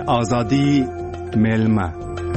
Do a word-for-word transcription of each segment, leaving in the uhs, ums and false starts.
آزادی میلمه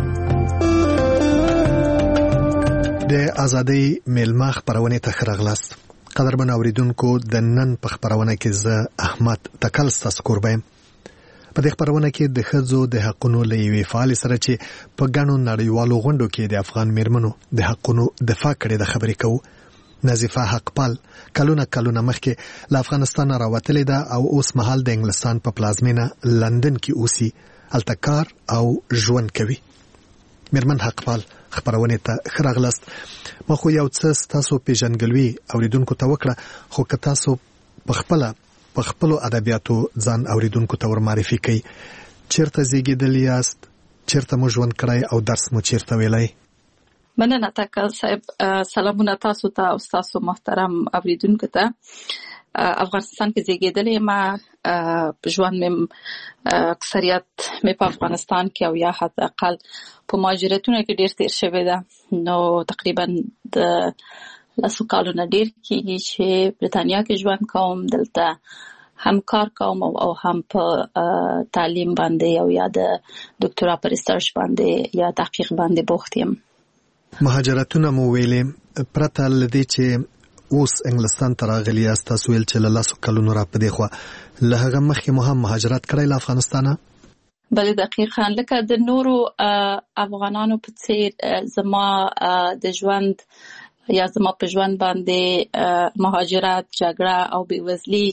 د ازادۍ میلمه خبرونه ته خراغلاست. قدرمن اوریدونکو د نن په خبرونه کې زه احمد تکل ستاسو قربایم. په دې خبرونه کې د ښځو د حقونو لوي فعال سره چې په ګڼو نړیوالو غونډو کې د افغان میرمنو د حقونو دفاع کړې د خبرې کوو. نظیفه حقپال کلونه کلونه مخکې له افغانستان راوتلې ده او اوس مهال د انګلستان په پلازمینه لندن کې اوسي، هلته کار او ژوند کوي. میرمن حقپال خبرونه ته خراغلاست. ما خو یو څه تاسو پیژنګلوي اوریدونکو ته وکړه، خو که تاسو په خپل په خپل ادبیاتو ځان اوریدونکو ته ور معرفي کړئ، چیرته زیږیدلی یاست، چیرته مو ژوند کړی او درس مو چیرته ویلی؟ مننه تکل صاحب. سلامونه تاسو ته او تاسو محترم اوریدونکو ته. افغانستان کې زیږیدلې ما ژوند مې اکثریت مې په افغانستان کې او یا حتی اقل په مهاجرتونو کې ډیر تیر شوی ده. نو تقریبا د لسو کالونو ډیر کېږي چې برتانیا کې ژوند کوم. دلته هم کار کوم او هم په تعلیم باندې او یا د ډاکټرا پر ریسرچ باندې یا تحقیق باندې بوخت یم. مهاجرتونه مو ویلې پرته لدې چې اوس انګلستان ته راغلی یاست، تاسو ویل چې له لسو کلونو را پدې خوا له هغه مخکې مو هم مهاجرت کړی له افغانستانه؟ بله دقیقاً لکه د نورو افغانانو په څیر زما د ژوند یا زما په ژوند باندې مهاجرت، جګړه او بېوزلي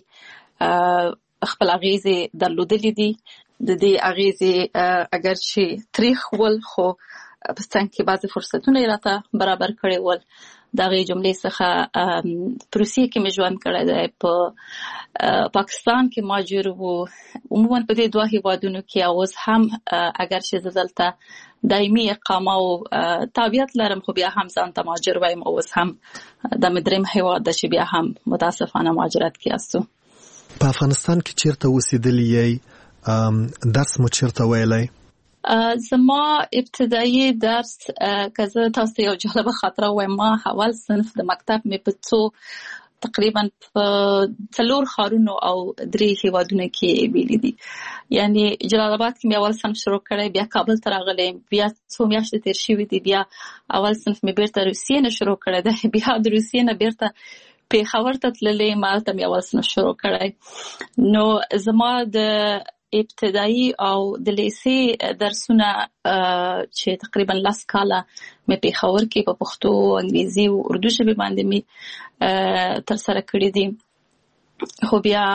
خپل اغیزې درلودلې دي. د دې اغیزې اگر چې تریخ ول خو په څنګه کې بعضې فرصتونه یې راته برابر کړي ول. د هغې جملې څخه په روسیې کې مې ژوند کړی دی، په پاکستان کې مهاجر وو، عموما په دې دوه هیوادونو کې. اوس هم اگر چې زه دلته دایمي اقامه او تابعیت لرم خو بیا هم ځان ته مهاجر وایم. اوس هم د مې درېیم هیواد ده چې بیا هم متاسفانه مهاجرت کې یاستو. په افغانستان کې چیرته اوسېدلی یې؟ درس مو چیرته ویلی؟ زما ابتدایي درس که زه تاسو ته یو جالبه خاطره وایم، ما اول صنف د مکتب مې په څو تقریبا په څلور ښارونو او درې هیوادونو کې ویلي دي. یعنی جلال آباد کې مې اول صنف شروع کړی، بیا کابل ته راغلی، بیا څو میاشتې تیر شوي دي، بیا اول صنف مې بیرته روسیې نه شروع کړی دی، بیا د روسیې نه بیرته پېښور ته تللی، مالته مې اول صنف شروع کړی. نو زما د ابتدایي او د لیسې درسونه چې تقریبا لس کاله مې پېښور کې په پښتو، انګریزي او اردو ژبې باندې مې ترسره کړي دي. خو بیا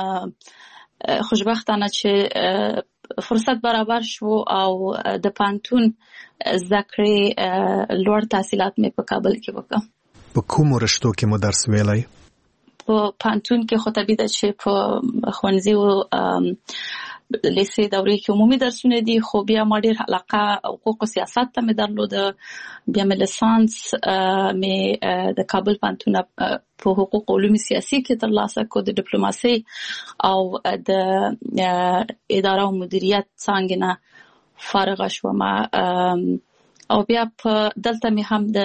خوشبختانه چې فرصت برابر شو او د پانتون زده کړې لوړ تحصیلات مې په کابل کې وکړه. په کومو رشتو کې مو درس ویلی؟ په پانتون کې خو طبیعي ده چې په ښوونځي او لیسې دورې کې عمومي درسونه دي، خو بیا ما ډېر علاقه حقوق او سیاست ته مې درلوده. بیا مې لیسانس مې د کابل پانتون په حقوق او علوم سیاسي کې ترلاسه کړ، د ډیپلوماسۍ او د اداره او مدیریت څانګې نه فارغه شوم. او بیا په دلته مې هم د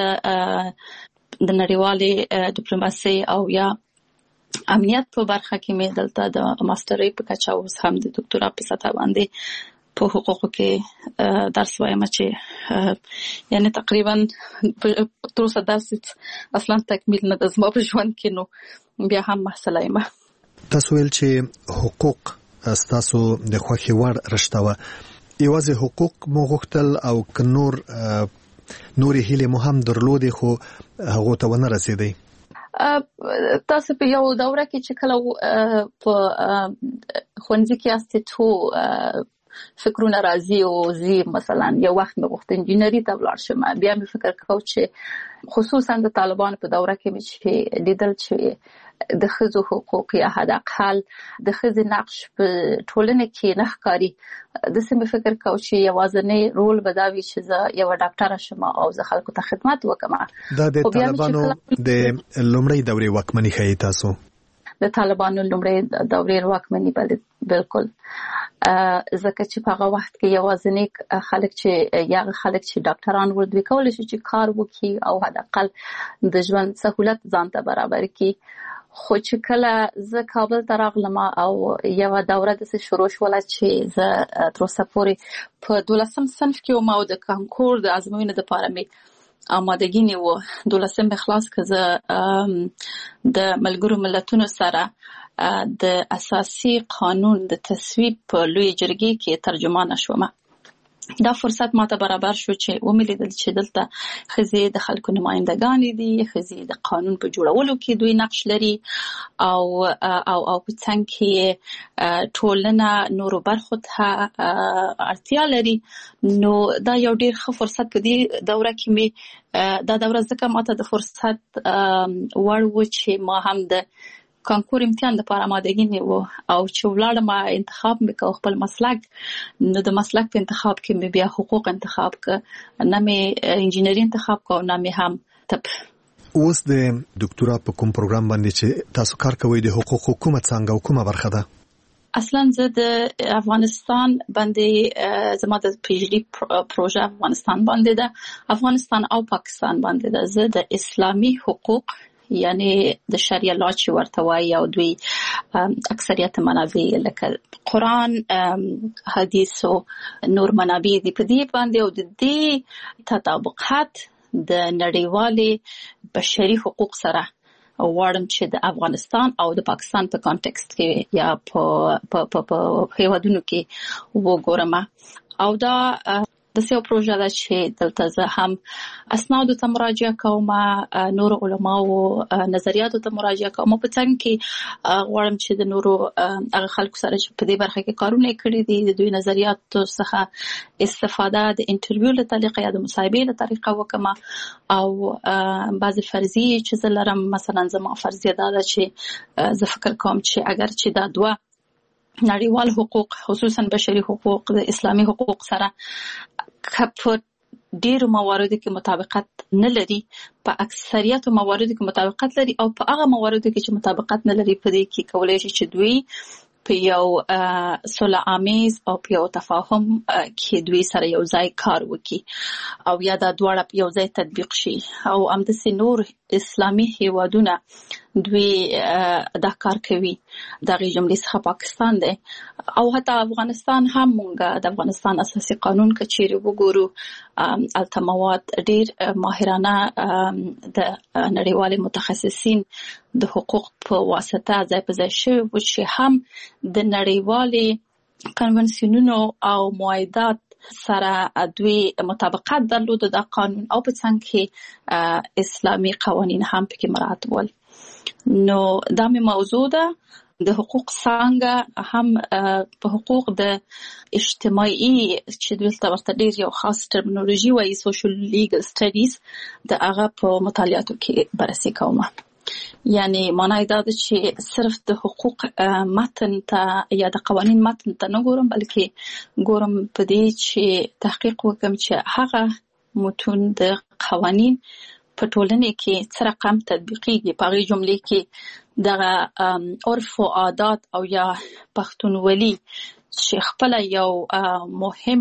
د نړیوالې ډیپلوماسۍ او یا امنیت په برخه کې مې دلته د ماسترۍ په کچه اوس هم د دکتورا په سطح باندې په حقوقو کې درس وایم چې یعنی تقریبا تر اوسه درس اصلا تکمیل نه ده زما په ژوند کې. نو بیا هم محصله یم. تاسو ویل چې حقوق ستاسو د خوښې وړ رشته وه، یوازې حقوق مو غوښتل او که نور نورې هیلې مو هم درلودې خو هغو ته ونه رسېدئ؟ تاسو په یو دوره کې چې کله په ښوونځي کې یاستئ څو فکرونه راځي او زی مثلا یو وخت مې غوښتل انجینري ته ولاړ شم، بیا مې فکر کوم چې خصوصا د طالبانو په دوره کې مې چې لیدل چې د ښځو حقوق یا حداقل د ښځې نقش په ټولنه کې نه ښکاري. داسې مې فکر کوم چې یوازینی رول به دا وي چې زه یوه ډاکټره شم او زه خلکو ته خدمت وکړم. دا د طالبانو د لومړۍ دورې واکمني ښیي تاسو؟ د طالبانو لومړۍ دورې واکمني بالکل، ځکه چې په هغه وخت کې یوازینی خلک چې یا خلک چې ډاکټران ول دوی کولی شي چې کار وکړي او حداقل د ژوند سهولت ځان ته برابر کړي. خو چې کله زه کابل ته راغلم او یو دوره د شروع شوله چې زه تر اوسه پورې په دولسم صنف کې وم او د کانکور د ازموینې لپاره مې آمادګي نیوه. دولسم خلاص که زه د ملګرو ملتونو سره د اساسي قانون د تصویب په لوی جرګې کې ترجمانه شوم. دا فرصت ماته برابر شو چې وملیدل چې دلته ښځې د خلکو نمائندګانې دي، ښځې د قانون په جوړولو کې دوی نقش لري او او او په څنګ کې ټولنه نورو برخو ته اړتیا لري. نو دا یو ډېر ښه فرصت په دې دوره کې مې دا دوره ځکه ماته د فرصت وړ و چې ما هم د کانکور امتحان لپاره آمادګي نیوه او چې ولاړم انتخاب مې کو خپل مسلک. نو د مسلک په انتخاب کې مې بیا حقوق انتخاب ک، نه مې انجینری انتخاب کو، نه مې هم طب. اوس د ډاکټرا په کوم پروګرام باندې چې تاسو کار کوئ د حقوق حکومت څنګه او کومه برخه ده؟ اصلا زه د افغانستان باندې زما د پی ایچ ډي پروژه افغانستان باندې ده، افغانستان او پاکستان باندې ده. زه د اسلامي حقوق یعنی د شریعه لا چې ورته وایي او دوی اکثریت منابع لکه قرآن، حدیث او نور منابع دي په دې باندې او د دې تطابقات د نړیوالې بشري حقوق سره غواړم چې د افغانستان او د پاکستان په کانټکست کې یا په په په هیوادونو کې وګورم. او دا د سیو پروژه ده چې دلته زه هم اسنادو ته مراجعه کوم، نور علماو نظریاتو ته مراجعه کوم. په څنګ کې غواړم چې د نورو هغه خلکو سره چې په دې برخه کې کارونه کړي دي د دوی نظریاتو څخه استفاده د انټرویو له طریقې یا د مصاحبې له طریقې وکم. او بعضی فرضیې چې زه لرم، مثلا زما فرضیه دا ده چې زه فکر کوم چې اگر چې دا دوه نړیوال حقوق خصوصا بشري حقوق د اسلامي حقوق سره په ډیرو مواردو کې مطابقت نه لري، په اکثریت مواردو کې مطابقت لري او په هغه مواردو کې چې مطابقت نه لري په دې کې کولای شي چې دوی په یو صلح آمیز او په یو تفاهم کې دوی سره یو ځای کار وکړي او یا دا دواړه یو ځای تطبیق شي. او همداسې نور اسلامي هیوادونه دوی دا کار کوي. دغه جملې څخه پاکستان دی او حتی افغانستان هم. موږ د افغانستان اساسي قانون کچېرې وګورو، الته مواد ډېر ماهرانه د نړیوالې متخصصین د حقوق په واسطه ځای په ځای شوي و چې هم د نړیوالې کنونسیونونو او معاهدات سره دوی مطابقت درلود د قانون او په څنګ کې اسلامي قوانین هم پکې مراعات ول. نو دا مې موضوع ده. د حقوق څنګه هم په حقوق د اجتماعي چې دلته ورته ډېر یو خاص ټرمینولوژي وایي سوشل لیګل سټډیز د هغه په مطالعاتو کې بررسي کوم. یعنی معنی دا ده چې صرف د حقوق متن ته یا د قوانین متن ته نه ګورم، بلکې ګورم په دې چې تحقیق وکم چې هغه متون د قوانین په ټولنه کې څه رقم تطبیقيږي. په هغه جملې کې دغه عرف او عادات او یا پښتونولي چې خپل یو مهم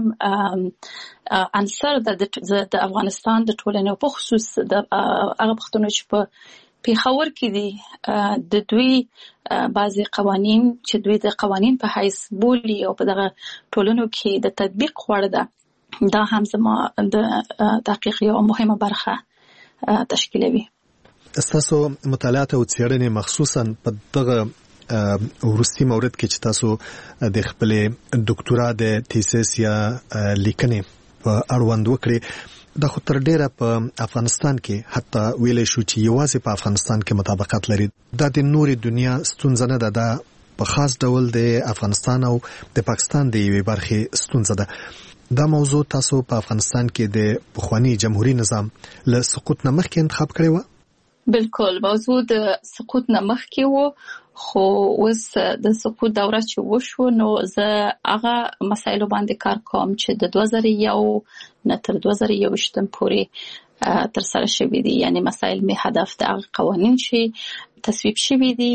عنصر د افغانستان د ټولنې په خصوص د هغه پښتون چې په پیښور کې دي د دوی بعضي قوانین چې دوی د قوانین په حیث بولي او په دغه ټولنو کې د تطبیق وړ ده. دا هم زما د تحقیق یو مهمه برخه تشکیلوي. تاسو مطالعات او څېړنې مخصوصا په دغه ورستي مورد کې چې تاسو د خپل ډاکټرا د تیسیس یا لیکنې په اړوند وکړي، دا خو تر ډیره په افغانستان کې حتی ویلې شو چې یوازې په افغانستان کې مطابقت لري. دا د نورې دنیا ستونزه نه ده، دا په خاص ډول د افغانستان او د پاکستان د یوې برخې ستونزه ده. دا موضوع تاسو په افغانستان کې د پخوانی جمهوریت نظام له سقوط نه مخکې انتخاب کړی و؟ بالکل، موضوع د سقوط نه مخکې و، خو اوس د سقوط دوره چې وشو نو زه هغه مسایلو باندې کار کوم چې د دوه زره یو نه تر دوه زره یوویشتم پورې تر سره شوي دي. یعنی مسایل می هدف د هغه قوانین چې تصویب شوي دي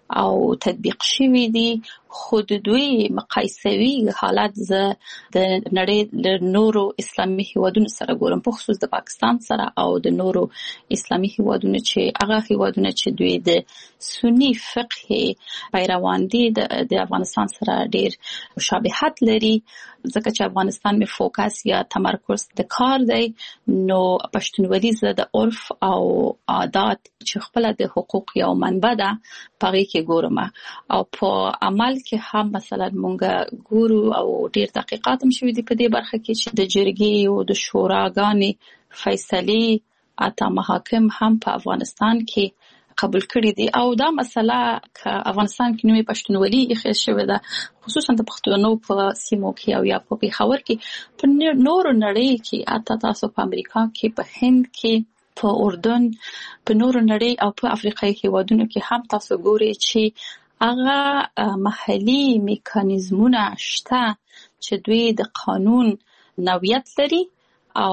او تطبیق شوی دي خو د دوی مقایسوي حالت زه د نړۍ له نورو اسلامي هیوادونو سره ګورم په خصوص د پاکستان سره او د نورو اسلامي هیوادونو چې هغه هیوادونه چې دوی د سنی فقه پیروان دي د افغانستان سره ډیر مشابهت لري ځکه چې افغانستان می فوکس یا تمرکز د کار دی نو پښتونولي زه د عرف او عادات چې خپل د حقوق یو منبع ده پاره کې ګورم او په عمل کې هم مثلا مونږ ګورو او ډیر تحقیقات هم شوي دي په دې برخه کې چې د جرګې او د شوراګانې فیصلې اته محاکم هم په افغانستان کې قبول کړی دي او دا مسله ک افغانستان کې نوې پښتونولي اخیستل شوې ده خصوصا د پښتنو په سیمو کې او یا په پیښور کې په نورو نړۍ کې اته تاسو په امریکا کې په هند کې په اردن په نورو نړۍ او په افریقایي هیوادونو کې هم تاسو ګورئ چې هغه محلي میکانیزمونه شته چې دوی د قانون نوعیت لري او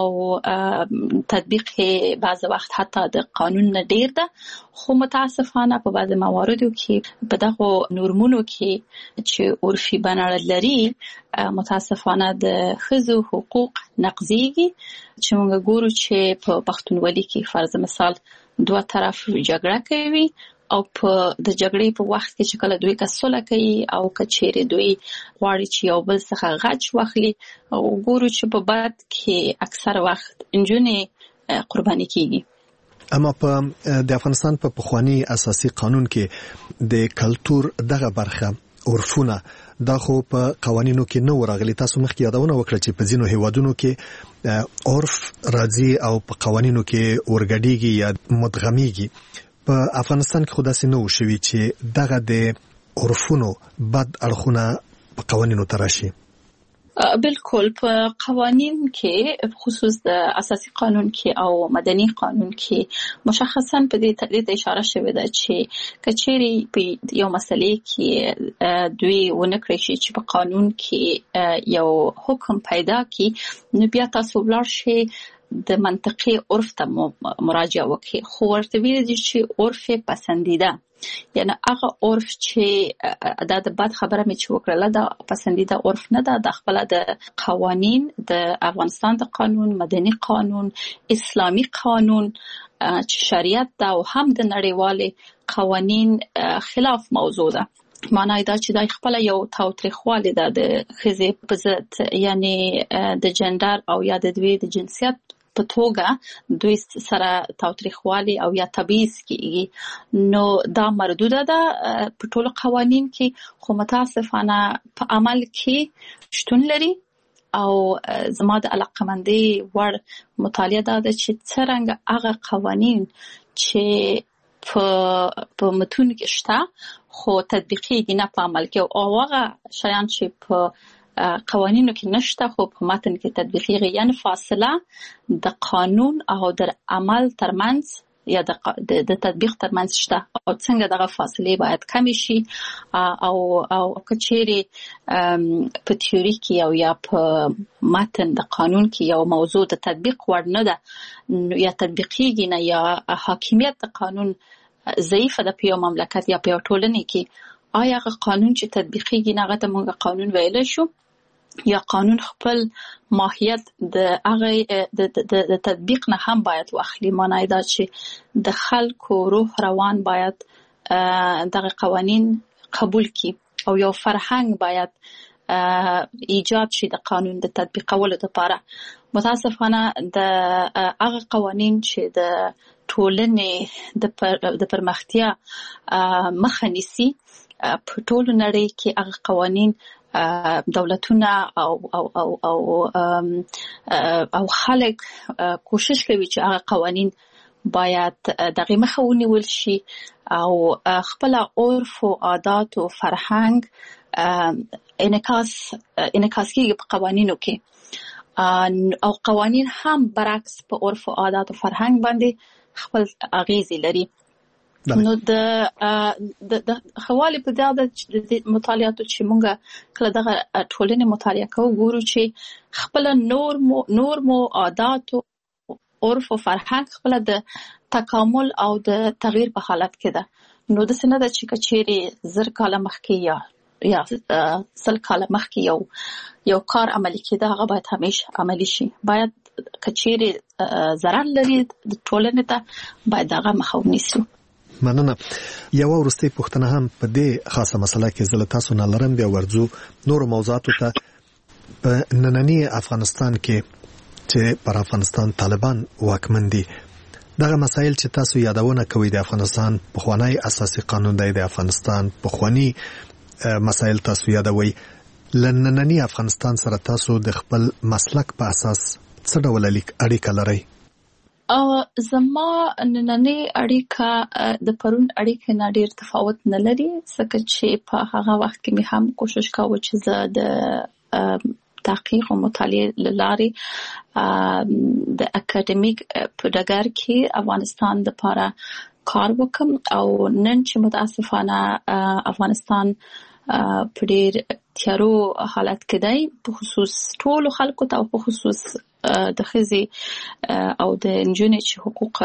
تطبیق بعض وخت حتی د قانون نه ډیر ده خو متاسفانه په بعض مواردو کې په دغه نورمونو کې چې عرفي بنړ لري متاسفانه د ښځو حقوق نقضيږي چې موږ ګورو چې په پښتونولي کې فرض مثال دوه طرف جګړه کوي او په د جګړې په وخت کې چې کله دوی کسوله کوي او کچېره دوی غواړي چې یو بل څخه غچ واخلي او ګورو چې په بعد کې اکثر وخت انجونې قرباني کیږي اما په د افغانستان په پخوانی اساسي قانون کې د کلچر دغه برخه عرفونه دا خو په قوانینو کې نو راغلي تاسو مخکې یادونه وکړه چې په ځینو هیوادونو کې عرف راځي او په قوانینو کې ورګډيږي یا مدغميږي په افغانستان کې خداسي نو شوي چې دغه د عرفونو بد اړخونه په قوانینو تراشي بالکل په قوانین کې خصوص د اساسي قانون کې او مدني قانون کې مشخصا په دې تدریج اشاره شوې ده چې کچېری په یو مسلې کې دوی ونکړي شي چې په قانون کې یو حکم پیدا کی نو بیا تاسو ولر شي د منطقي عرف ته مراجعه وکړي خو ورته ویل دي چې عرف پسندیده یعنی هغه عرف چې د بد خبره مې چې وکړه دا پسندیده عرف نه ده د خپل د قوانین د افغانستان د قانون مدني قانون اسلامي قانون چې شریعت دا او هم د نړیوال قوانین خلاف موضوع ده معنی دا چې د خپل یو تاوتریخواله ده د خزې په ضد یعنی د جندر او یا د دوی د جنسیت په توګه دوی سره تاوتریخواله او یا تبعیض کیږي نو دا مردوده ده په ټولو قوانین کې خو متاسفانه په عمل کې شتون لري او زما د علاقمندي ور مطالعه ده چې څنګه هغه قوانین چې په په متون کې شته خو تطبیقي نه په عمل کې او هغه شیان چې په قوانینو کې نشته خو په متن کې تطبیقي یعنی فاصله د قانون او د عمل ترمنځ یا د د تطبیق ترمنځ شته او څنګه دغه فاصله باید کم شي او او کچېری په تیوري کې او یا په متن د قانون کې یو موضوع د تطبیق وړ نه ده یا تطبیقي نه یا حاکمیت د قانون ضعیفه د پیو مملکت یا پیو ټولنې کې آیا قانون چې تطبیقي نه غته موږ قانون ویل شو یا قانون خپل ماهیت د هغه د تطبیق نه هم باید واخلي معنی دا چې د خلکو روح روان باید دغه قوانین قبول کړي او یو فرهنګ باید ایجاد شي د قانون د تطبیقولو لپاره متاسفانه د هغه قوانین چې د ټولنې د د پرمختیا مخه نیسي په ټولو نړۍ کې هغه قوانین دولتونه او او او او او خلک کوشش کوي چې هغه قوانین باید دغه مخه ونیول شي او خپل عرف او عادات او فرهنګ انعکاس انعکاس کیږي په قوانینو کې او قوانین هم برعکس په عرف او عادات او فرهنګ باندې خپل اغیزې لري نو د د حواله په دا د مطالعاتو چې مونږه کله دغه ټولنې مطالعه کوو ګورو چې خپل نور مو نور مو عادت او عرف او فرهنګ خپل د تکامل او د تغییر په حالت کې ده نو د سینه د چې کچېری زر کاله مخکې یا یا سل کاله مخکې یو یو کار عملي کېده هغه باید همیشه عملي شي. باید کچېری ضرر لري د ټولنې ته باید هغه مخه ونیسو. مننه. یو ورستي پښتنه هم په دې خاصه مسله کې زله تاسو نه لرم بیا ورځو نور موضوعاتو ته. په نننی افغانستان کې چې پر افغانستان طالبان واکمن دي دغه مسایل چې تاسو یادونه کوي د افغانستان پخوانی اساسي قانون دی د افغانستان پخوانی مسایل تاسو یادوي لنننی افغانستان سره تاسو د خپل مسلک په اساس څه ډول اړیکه لرئ؟ او زما نننی اړیکه د پرون اړیکه نه ډیر تفاوت نه لري ځکه چې په هغه وخت کې مې هم کوشش کاوه چې زه د تحقیق او مطالعه لاري د اکیډمیک په ډګر کې افغانستان د لپاره کار وکم او نن چې متاسفانه افغانستان په ډیر تیارو حالت کې دی په خصوص ټول خلکو ته او په خصوص د خزي او د انجونې چې حقوق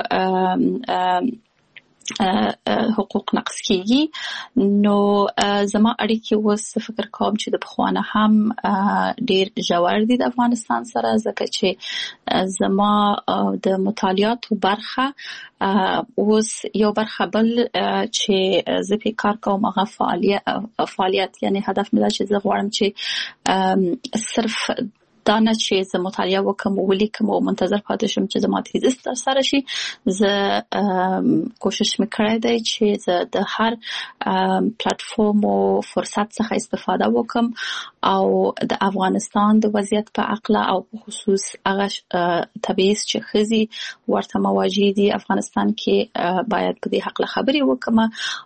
حقوق نقص کیږي. نو زما اړیکې اوس فکر کوم چې د بخوانه هم ډیر ژور دي د افغانستان سره ځکه چې زما د مطالعاتو برخه اوس یو برخه بل چې زه په کار کوم هغه فعالیت فعالیت یعنی هدف مې دا چې زه غواړم چې صرف دا نه چې زه مطالعه وکم او ولیکم او منتظر پاتې شم چې زما تیزس تر سره شي. زه کوشش میکړی دی چې زه د هر پلیټفارم او فرصت څخه استفاده وکم او د افغانستان د وضعیت په اړه او په خصوص هغه تبعیض چې خزي ورته مواجه دي افغانستان کې باید په دې حق خبري وکم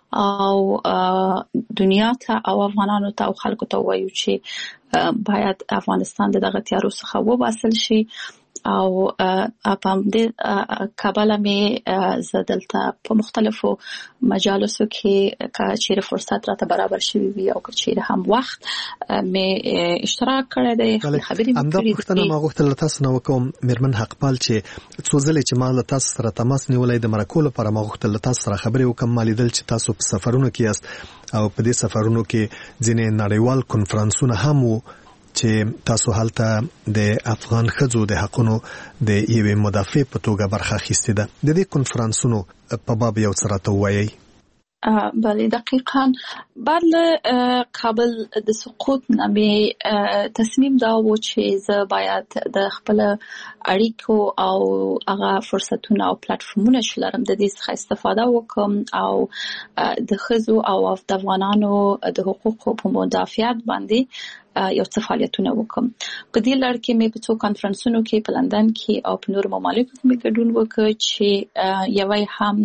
او دنیا ته او افغانانو ته او خلکو ته وایو چې باید افغانستان دغه تیارو څخه وباسل شي او په دې کابل مې زدلته په مختلفو مجالسو کې چې فرصت راته برابر شوی وي او چې هم وخت مې اشتراک کړی دی خبرې مې کړې دي. پښتنه ما غوښتل تاسو نو کوم میرمن حقپال چې څو ځله چې ما له تاسو سره تماس نیولای د مرکو لپاره ما غوښتل تاسو سره خبرې وکم. مالیدل چې تاسو په سفرونو کې یاست او په دې سفرونو کې ځینې نړیوال کنفرانسونه هم وو چې تاسو هلته د افغان ښځو د حقونو د یوې مدافع په توګه برخه اخیستې ده. د دې کنفرانسونو په باب یو څه راته ووایئ. بله دقیقاً بعد له کابل د سقوط نه مې تصمیم دا و چې زه باید د خپل اړیکو او هغه فرصتونه او پلیټفارمونه چې لرم د دې څخه استفاده وکم او د ښځو او د افغانانو د حقوقو په مدافعت باندې یو څه فعالیتونه وکم. په دې لړ کې مې په څو کانفرنسونو کې په لندن کې او په نورو ممالکو کې مې ګډون وکړ چې یوه هم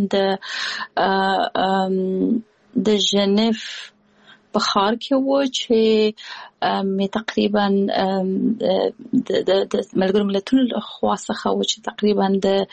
د د ژنیف په ښار کې و چې مې تقریبا د د ملګرو ملتونو لخوا څخه و چې تقریبا د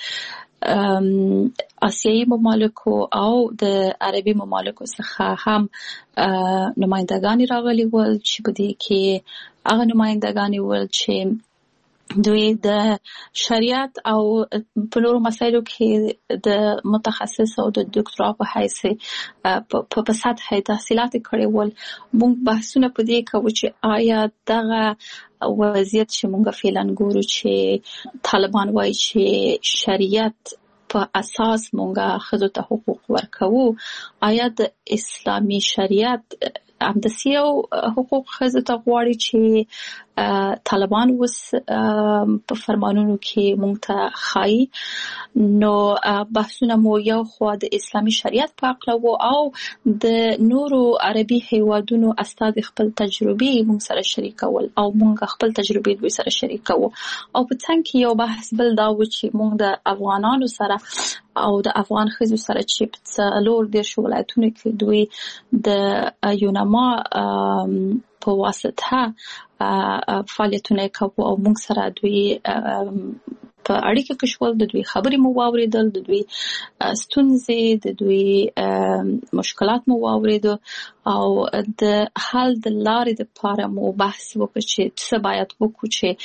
آسیایي ممالکو او د عربي ممالکو څخه هم نمائندگان راغلي ول چې په دې کې هغه نمائندگان ول چې دوی د شریعت او په نورو مسایلو کې د متخصص او د ډاکټرا په حیث په په سطح تحصیلات کړي ول. موږ بحثونه په دې کوو چې آیا دغه وضعیت چې موږ فعلا ګورو چې طالبان وایي چې شریعت په اساس موږ ښځو ته حقوق ورکوو، آیا د اسلامي شریعت همداسې یو حقوق ښځو ته غواړي چې طالبان اوس په فرمانونو کې موږ ته ښایي؟ نو بحثونه مو یو خوا د اسلامي شریعت په اړه وو او د نورو عربي هیوادونو استاد خپل تجربې موږ سره شریکول او موږ خپل تجربې دوی سره شریکو او په څنګ کې یو بحث بل دا و چې موږ د افغانانو سره او د افغان ښځو سره چې په څلور دېرش ولایتونو کې دوی د یونما په واسطه فعالیتونه کوي او موږ سره دوی په اړیکه کې شول، د دوی خبرې مو واوریدل، د دوی ستونزې، د دوی مشکلات مو واوریدل او د حل د لارې لپاره مو بحث وکړ چې څه باید وکړو چې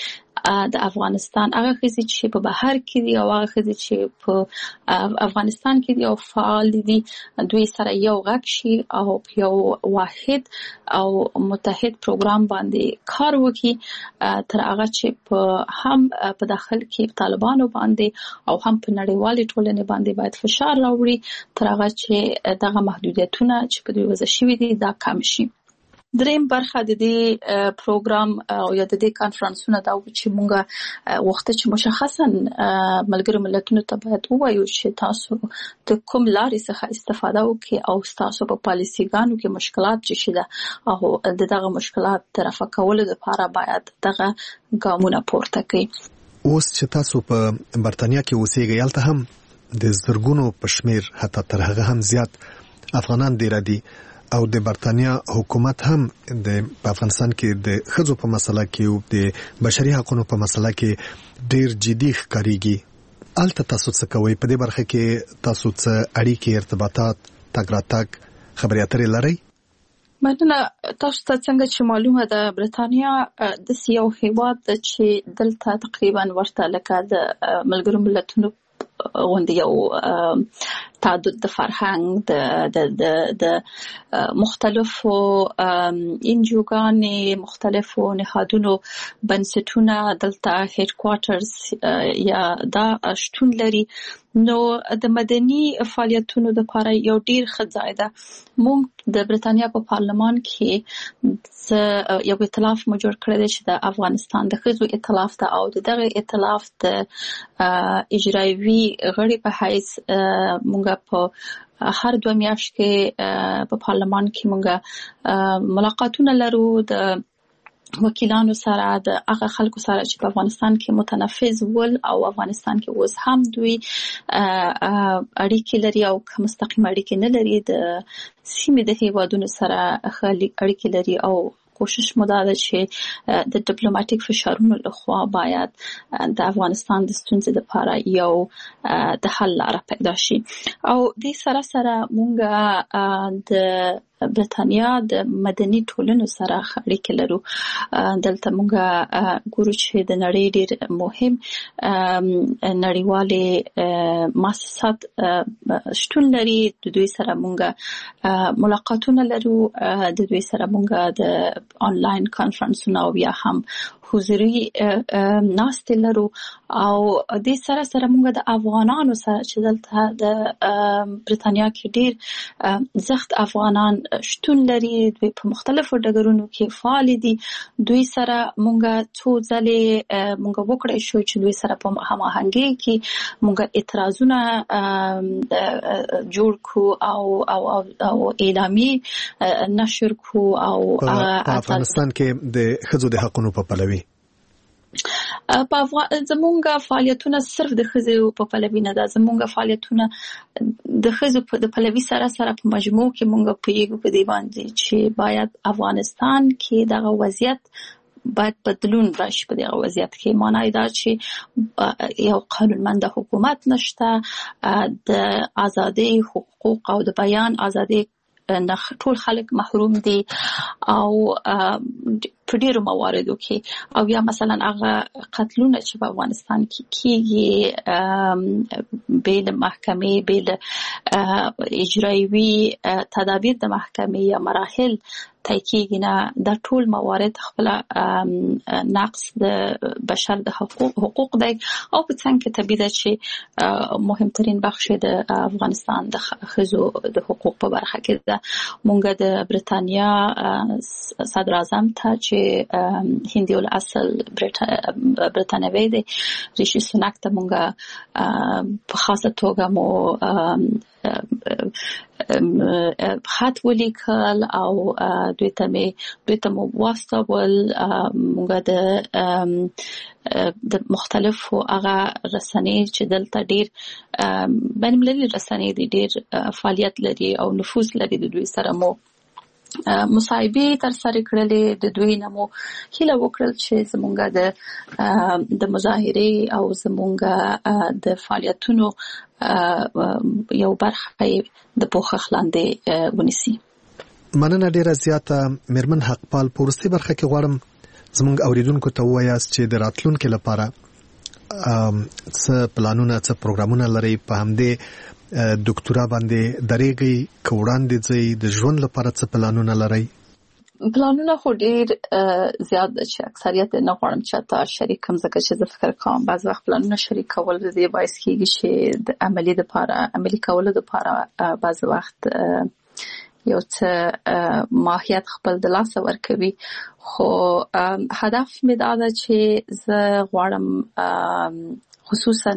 د افغانستان هغه خزي چې په بهر کې دي او هغه خزي چې په افغانستان کې دي او فعال دي دوی سره یو غږ شي او یو واحد او متحد پروګرام باندې کار وکړي تر هغه چې په هم په داخل کې طالبانو باندې او هم په نړیوالې ټولنې باندې باید فشار راوړي تر هغه چې دغه محدودیتونه چې په دوی وضع شوي دي دا کم شي. دریم برخه د دې پروګرام او یا د دې کانفرنسونو دا چې مونږه وخت چې مشخصا ملګری ملتونو ته باید ووایو چې تاسو د کوم لارې څخه استفاده وکړئ او تاسو په پالیسیګانو کې مشکلات چې شته او دغه مشکلات طرفه کولو لپاره باید دغه ګامونه پورته کړئ. اوس چې تاسو په برتانیا کې اوسېږئ هلته هم د زرګونو په شمیر حتی تر هغه هم زیات افغانان ډیر دي او د برتانیا حکومت هم د افغانستان کې د ښځو په مسله کې او د بشري حقوقو په مسله کې ډیر جدي ښکاریږي. الته تاسو څه کوئ په دې برخه کې؟ تاسو څه اړیکې ارتباطات تګ راتګ خبرې اترې لرئ؟ مننه. تاسو ته څنګه چې معلومه ده برتانیا د یو هیواد چې دلته تقریبا ورته لکه د ملګرو ملتونو غونډې یو تعدد د فرهنګ د د د د مختلفو انجوګانې مختلفو نهادونو بنسټونه دلته هډ کوارټرز یا دا شتون لري. نو د مدني فعالیتونو لپاره یو ډیر ښه ځای ده. موږ د برتانیا په پارلمان کې یو ائتلاف مو جوړ کړی دی چې د افغانستان د ښځو ائتلاف ته او دغه ائتلاف د اجرایوي غړي په حیث موږ په هر دوه میاشتې کې په پارلمان کې موږ ملاقاتونه لرو د وکیلانو سره د هغه خلکو سره چې په افغانستان کې متنفذ ول او افغانستان کې اوس هم دوی اړیکې لري او مستقیم اړیکې نه لري د سیمې د هیوادونو سره اړیکې لري او کوشش مو دا ده چې د ډیپلوماټیک فشارونو لخوا باید د افغانستان د ستونزې لپاره یو د حل لاره پیدا شي. او د سره سره مونږ د برتانیا د مدني ټولنو سره اړیکې لرو. دلته مونږ ګورو چې د نړۍ ډېر مهم نړیوالې مؤسسات شتون لري. د دوی سره مونږ ملاقاتونه لرو. د دوی سره مونږ د آنلاین کانفرنسونه او یا هم حضوري ناستې لرو. او د سره سره مونږ د افغانانو سره چې دلته د برتانیا کې ډېر زخت افغانان شتون لري. دوی په مختلفو ډګرونو کې فعال دي. دوی سره مونږ څو ځلې مونږ وکړای شو چې دوی سره په هماهنګۍ کې مونږ اعتراضونه جوړ کو او او او اعلامیه نشر کو. او په افغانستان کې د ښځو د حقوقو په پلوي په زمونږ فعالیتونه صرف د ښځو په پلوي نه ده. زمونږ فعالیتونه د ښځو په پلوي سره سره په مجموع کې مونږ پوهیږو په دې باندې چې باید افغانستان کې دغه وضعیت باید بدلون راشي. په دغه وضعیت کې معنی دا چې یو قانونمند حکومت نشته، د ازادي حقوق او د بیان ازادي ټول خلک محروم دي او په ډیرو مواردو کې او یا مثلا هغه قتلونه چې په افغانستان کې کیږي بین محکمې بین اجرایوي تدابیر د محکمې یا مراحل تحقیق نه د ټول موارد خپل نقص د بشر د حقوق حقوق دی او په څنګه کې طبيعي ده چې مهمترین بخش د افغانستان د ښځو د حقوق په برخه کې ده. مونږ د برتانیا صدر اعظم ته چې هندي الاصل برتانوي دی ریشي سوناک ته مونږ په خاصه توګه مو خط ولیکل او دوی ته مې دوی ته مو واستول. موږ د د مختلفو هغه رسنۍ چې دلته ډېر بین المللي رسنۍ دي ډېر فعالیت لري او نفوذ لري د دوی سره مو مصاحبه تر سره کړلې. د دوی نمو هیله وکړل چې زمونږ د د مظاهره او زمونږ د فعالیتونو یو برخه د پوښښ لاندې ونیسي. مننه ډیره زیاته. میرمن حقپال په ورستي برخه کې غواړم زموږ اوریدونکو ته وایاست چې د راتلونکو لپاره څه پلانونه څه پروګرامونه لري، په همدې ډاکټرا باندې درېږي کوړاندې ځي د ژوند لپاره څه پلانونه لري؟ پلانونه خو ډیر زیات دي چې اکثریت نه غواړم چې تا شریکم، ځکه چې زه فکر کوم بعض وخت پلانونه شریک کول د دې باعث کیږي چې د عملی لپاره عملی کول لپاره بعض وخت یو څه ماهیت خپل د لاس ورکوي. خو هدف مې دا ده چې زه غواړم خصوصا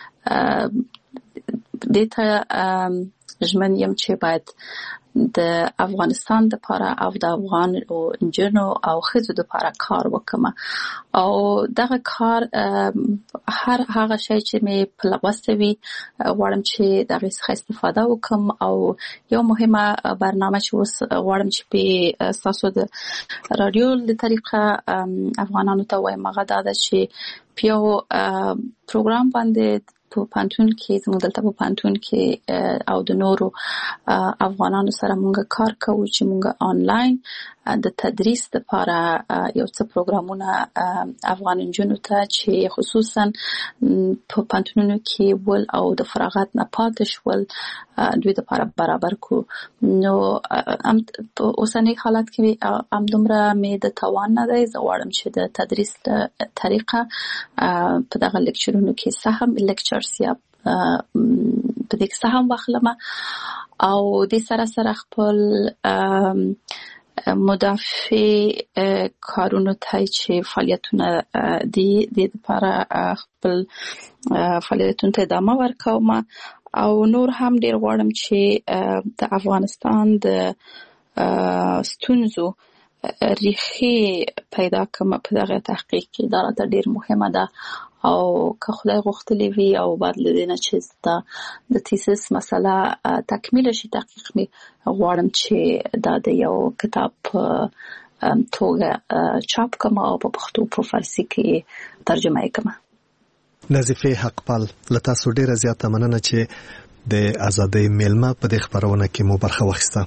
دته ژمن یم چې باید د افغانستان لپاره او د افغان او انجنونو او ښځو لپاره کار وکم، او دغه کار هر هغه شی چې مې په لوستوي غواړم چې دغه څخه استفاده وکم. او یو مهمه برنامه چې اوس غواړم چې په اساسو د رادیو د طریقه افغانانو ته وایم هغه دا ده چې پیو پروګرام باندې په پانتون کې زموږ دلته په پانتون کې او د نورو افغانانو سره موږ کار کوو چې موږ آنلاین د تدریس لپاره یو څه پروګرامونه افغان انجونو ته چې خصوصا په پانتونونو کې ول او د فراغت نه پاتې شول دوی لپاره برابر کو. نو اوسنی حالت کې هم دومره مې د توان نه دی، زه غواړم چې د تدریس طریقه په دغه لیکچرونو کې سهم لیکچرز یا په دې کې سهم واخلم، او د سره سره خپل مدافع کارونو ته چې فعالیتونه دي د لپاره خپل فعالیتونو ته ادامه ورکوم، او نور هم ډیر غواړم چې د افغانستان د ستونزو ریښې پیدا کوم په دغه تحقیق کې. دا راته ډیر مهمه ده، او که خدای غوښتلی وي او بعد لدینه چې دا د تیسیس مسله تکمیل شي تحقیق می غواړم چې دا د یو کتاب توګه چاپ کوم او په پښتو په فارسی کې ترجمه یې کوم. نظیفه حقپال، له تاسو ډیره زیاته مننه چې د ازادۍ میلمه په دې خبرونه کې مو برخه واخیسته.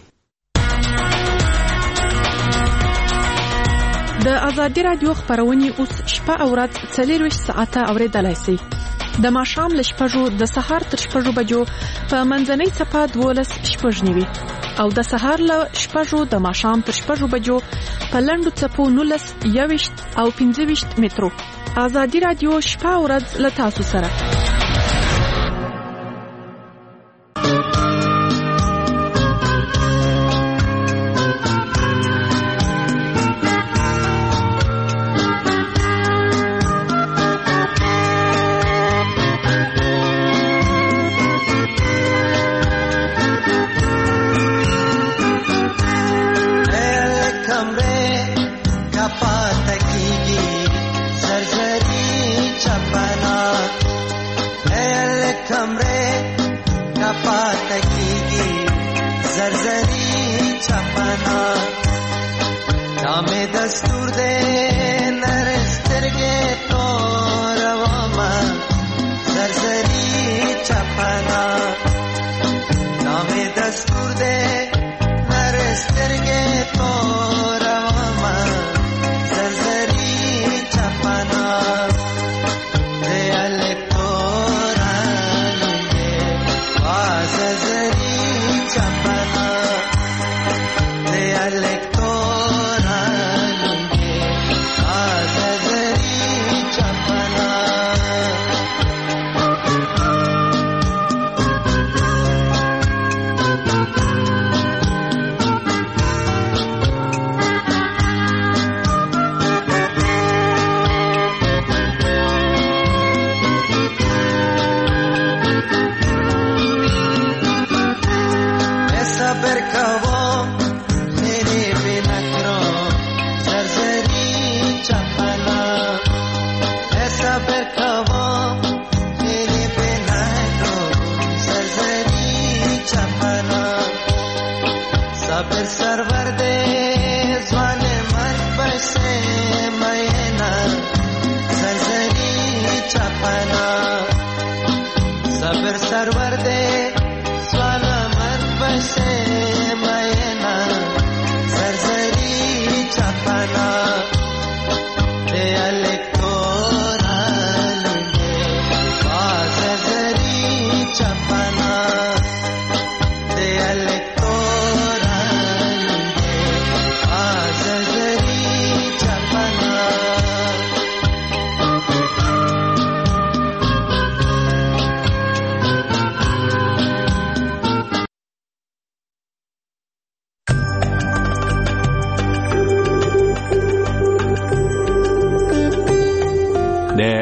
د ازادي رادیو خبرونه اوس شپه او ورځ څلور ساعته اوریدلای شئ. د ماښام له شپږو د سهار تر شپږو بجو په منځنۍ صفه دولس شپږ نیوي، او د سهار له شپږو د ماښام تر شپږو بجو په لنډو څپو نولس یويشت او پنځه ویشت مترو. ازادي رادیو شپه او ورځ له تاسو سره.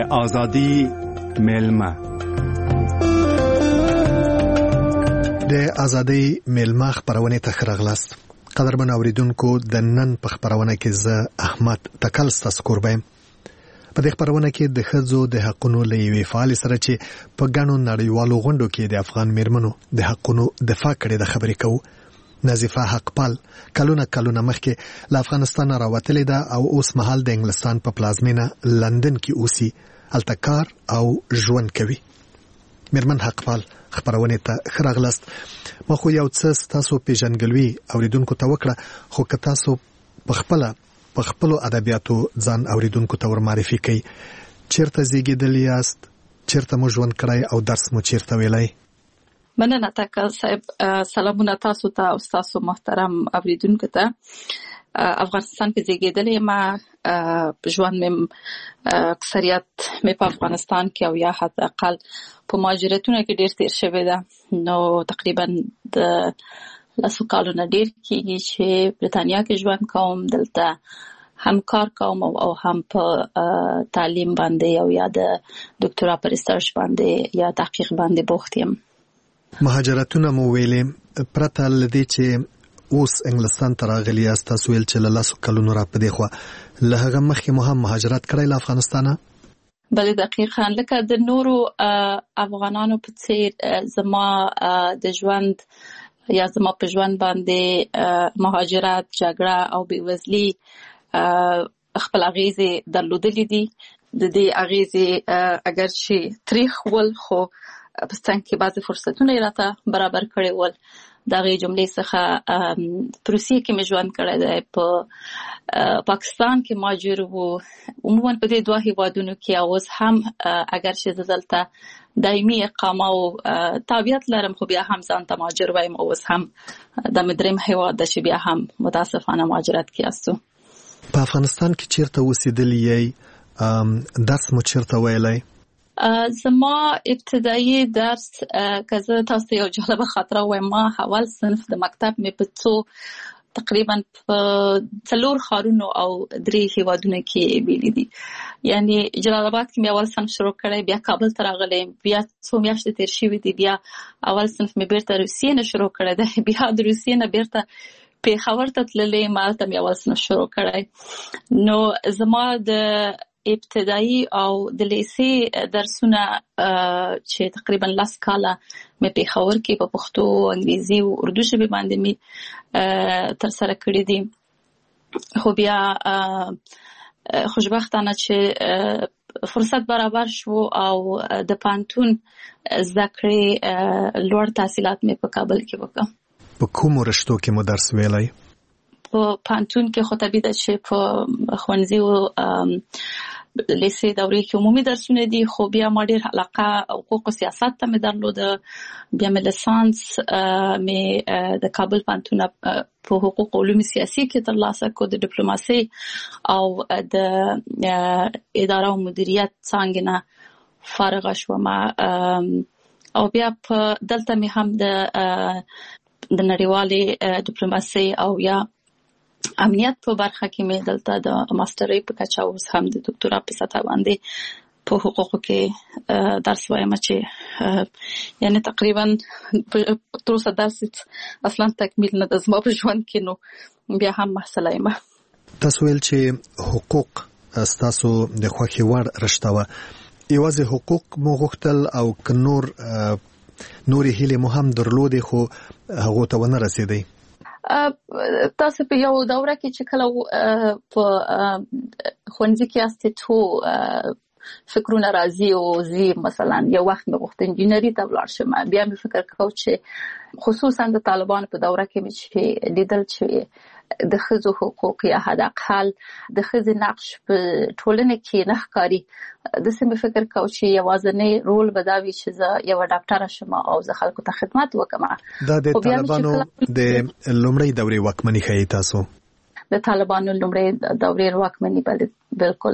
آزادی ملما د ازادي ملما خبرونه ته خراغلاست. قدرمن اوریدونکو د نن په خبرونه کې زه احمد تکل ستاسو قربایم. په دې خبرونه کې د ښځو د حقونو لوي فعال سره چې په ګڼو نړیوالو غونډو کې د افغان میرمنو د حقونو دفاع کړې د خبرې کوو. نظیفه حقپال کلونه کلونه مخکې له افغانستان راوتلې ده او اوس مهال د انګلستان په پلازمینه لندن کې اوسي، هلته کار او ژوند کوي. میرمن حقپال خبرونه ته خراغلاست. ما خو یو څه تاسو پیژنګلوي اوریدونکو ته وکړه، خو که تاسو په خپل په خپل ادبیاتو ځان اوریدونکو ته ور معرفي کړئ، چیرته زیږیدل یاست، چیرته مو ژوند کړی او درس مو چیرته ویلی؟ مننه تکل صاحب. سلامونه تاسو ته او تاسو محترم اوریدونکو ته. افغانستان کې زیږیدلې ما ژوند مې اکثریت مې په افغانستان کې او یا حتی اقل په مهاجرتونو کې ډیر تیر شوی ده. نو تقریبا د لسو کالونو ډیر کېږي چې برتانیا کې ژوند کوم. دلته هم کار کوم او هم په تعلیم باندې او یا د ډاکټرا پر ریسرچ باندې یا تحقیق باندې بوخت یم. مهاجرتونه مو ویلې پرته لدې چې اوس انګلستان ته راغلی یاست، تاسو ویل چې له لسو کلونو را پدې خو له هغه مخکې مو هم مهاجرت کړی له افغانستانه؟ بله دقیقاً لکه د نورو افغانانو په څیر زما د ژوند یا زما په ژوند باندې مهاجرت، جګړه او بېوزلي خپل اغیزې درلودلې دي. د دې اغیزې اگر چې تاریخ ول خو په څنګه کې بعضې فرصتونه یې راته برابر کړي ول. د هغې جملې څخه په روسیې کې مې ژوند کړی دی، په پاکستان کې مهاجر وو، عموما په دې دوه هیوادونو کې. اوس هم اگر چې زه دلته دایمي اقامه او تابعیت لرم خو بیا هم ځان ته مهاجر وایم. اوس هم د مې درېیم هیواد ده چې بیا هم متاسفانه مهاجرت کې یاستو. په افغانستان کې چیرته اوسېدلي یئ؟ درس مو چیرته ویلی؟ زما ابتدایي درس که زه تاسو ته یو جالبه خاطره وایم، ما اول صنف د مکتب مې په څو تقریبا په څلور ښارونو او درې هیوادونو کې ویلي دي. یعنی جلال آباد کې مې اول صنف شروع کړی، بیا کابل ته راغلی، بیا څو میاشتې تیر شوي دي، بیا اول صنف مې بیرته روسیې نه شروع کړی دی، بیا د روسیې نه بیرته پېښور ته تللی، مالته مې اول صنف شروع کړی. نو زما د ابتدایي او د لیسې درسونه چې تقریبا لس کاله مې پېښور کې په پښتو، انګریزي او اردو ژبې باندې مې ترسره کړي دي. خو بیا خوشبختانه چې فرصت برابر شو او د پانتون زده کړې لوړ تحصیلات مې په کابل کې وکړه. په کومو رشتو کې مو درس ویلی؟ په پانتون کې خو طبیعي ده چې په ښوونځي او لیسې دورې کې عمومي درسونه دي، خو بیا ما ډېر علاقه حقوق او سیاست ته مې درلوده. بیا مې لیسانس مې د کابل پانتون په حقوق او علوم سیاسي کې ترلاسه کړ، د ډیپلوماسۍ او د اداره او مدیریت څانګې نه فارغه شوم. او بیا په دلته مې هم د د نړیوالې ډیپلوماسۍ او یا امنیت په برخه کې مې دلته د ماسترۍ په کچه اوس هم د دکتورا په سطح باندې په حقوقو کې درس وایم چې یعنی تقریبا تر اوسه درس اصلا تکمیل نه د زما په ژوند کې، نو بیا هم محصله یم. تاسو ویل چې حقوق ستاسو د خوښې وړ رشته وه، یوازې حقوق مو غوښتل او که نور نورې هیلې مو هم درلودې خو هغو ته ونه رسېدئ؟ تاسو په یو دوره کې چې کله په ښوونځي کې یاستئ څو فکرونه راځي او زی مثلا یو وخت مې غوښتل انجینري ته ولاړ شم، بیا مې فکر کاوه چې خصوصا د طالبانو په دوره کې مې چې لیدل چې د ښځو حقوق یا حداقل د ښځې نقش په ټولنه کې نه ښکاري. داسې مې فکر کاوه چې یوازینی رول به دا وي چې زه یوه ډاکټره شم او زه خلکو ته خدمت وکړم. دا د طالبانو د لومړۍ دورې واکمني ښیي تاسو؟ د طالبانو لومړۍ دورې واکمني بالکل،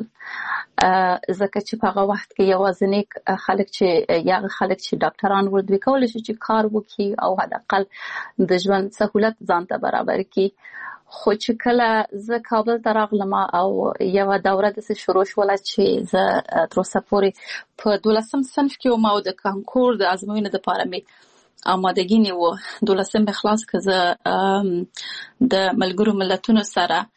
ځکه چې په هغه وخت کې یوازینی خلک چې یا خلک چې ډاکټران ول دوی کولای شي چې کار وکړي او حداقل د ژوند سہولت ځان ته برابر کړي. خو چې کله زه کابل ته راغلم او یو دوره د شروع شوله چې زه تر اوسه پورې په دولسم صنف کې وم او د کانکور د ازموینې لپاره مې آمادګي نیوه. دولسم خلاص که زه د ملګرو ملتونو سره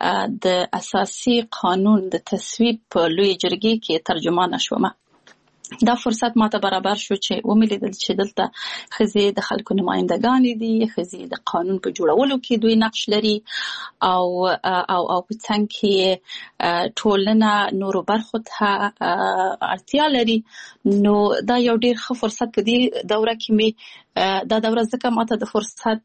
د اساسي قانون د تصویب په لوی جرګې کې ترجمانه شوم. دا فرصت ماته برابر شو چې وملیدل چې دلته ښځې د خلکو نمائندګانې دي، ښځې د قانون په جوړولو کې دوی نقش لري او او او په څنګ کې ټولنه نورو برخو ته اړتیا لري. نو دا یو ډېر ښه فرصت په دې دوره کې مې دا دوره ځکه ماته د فرصت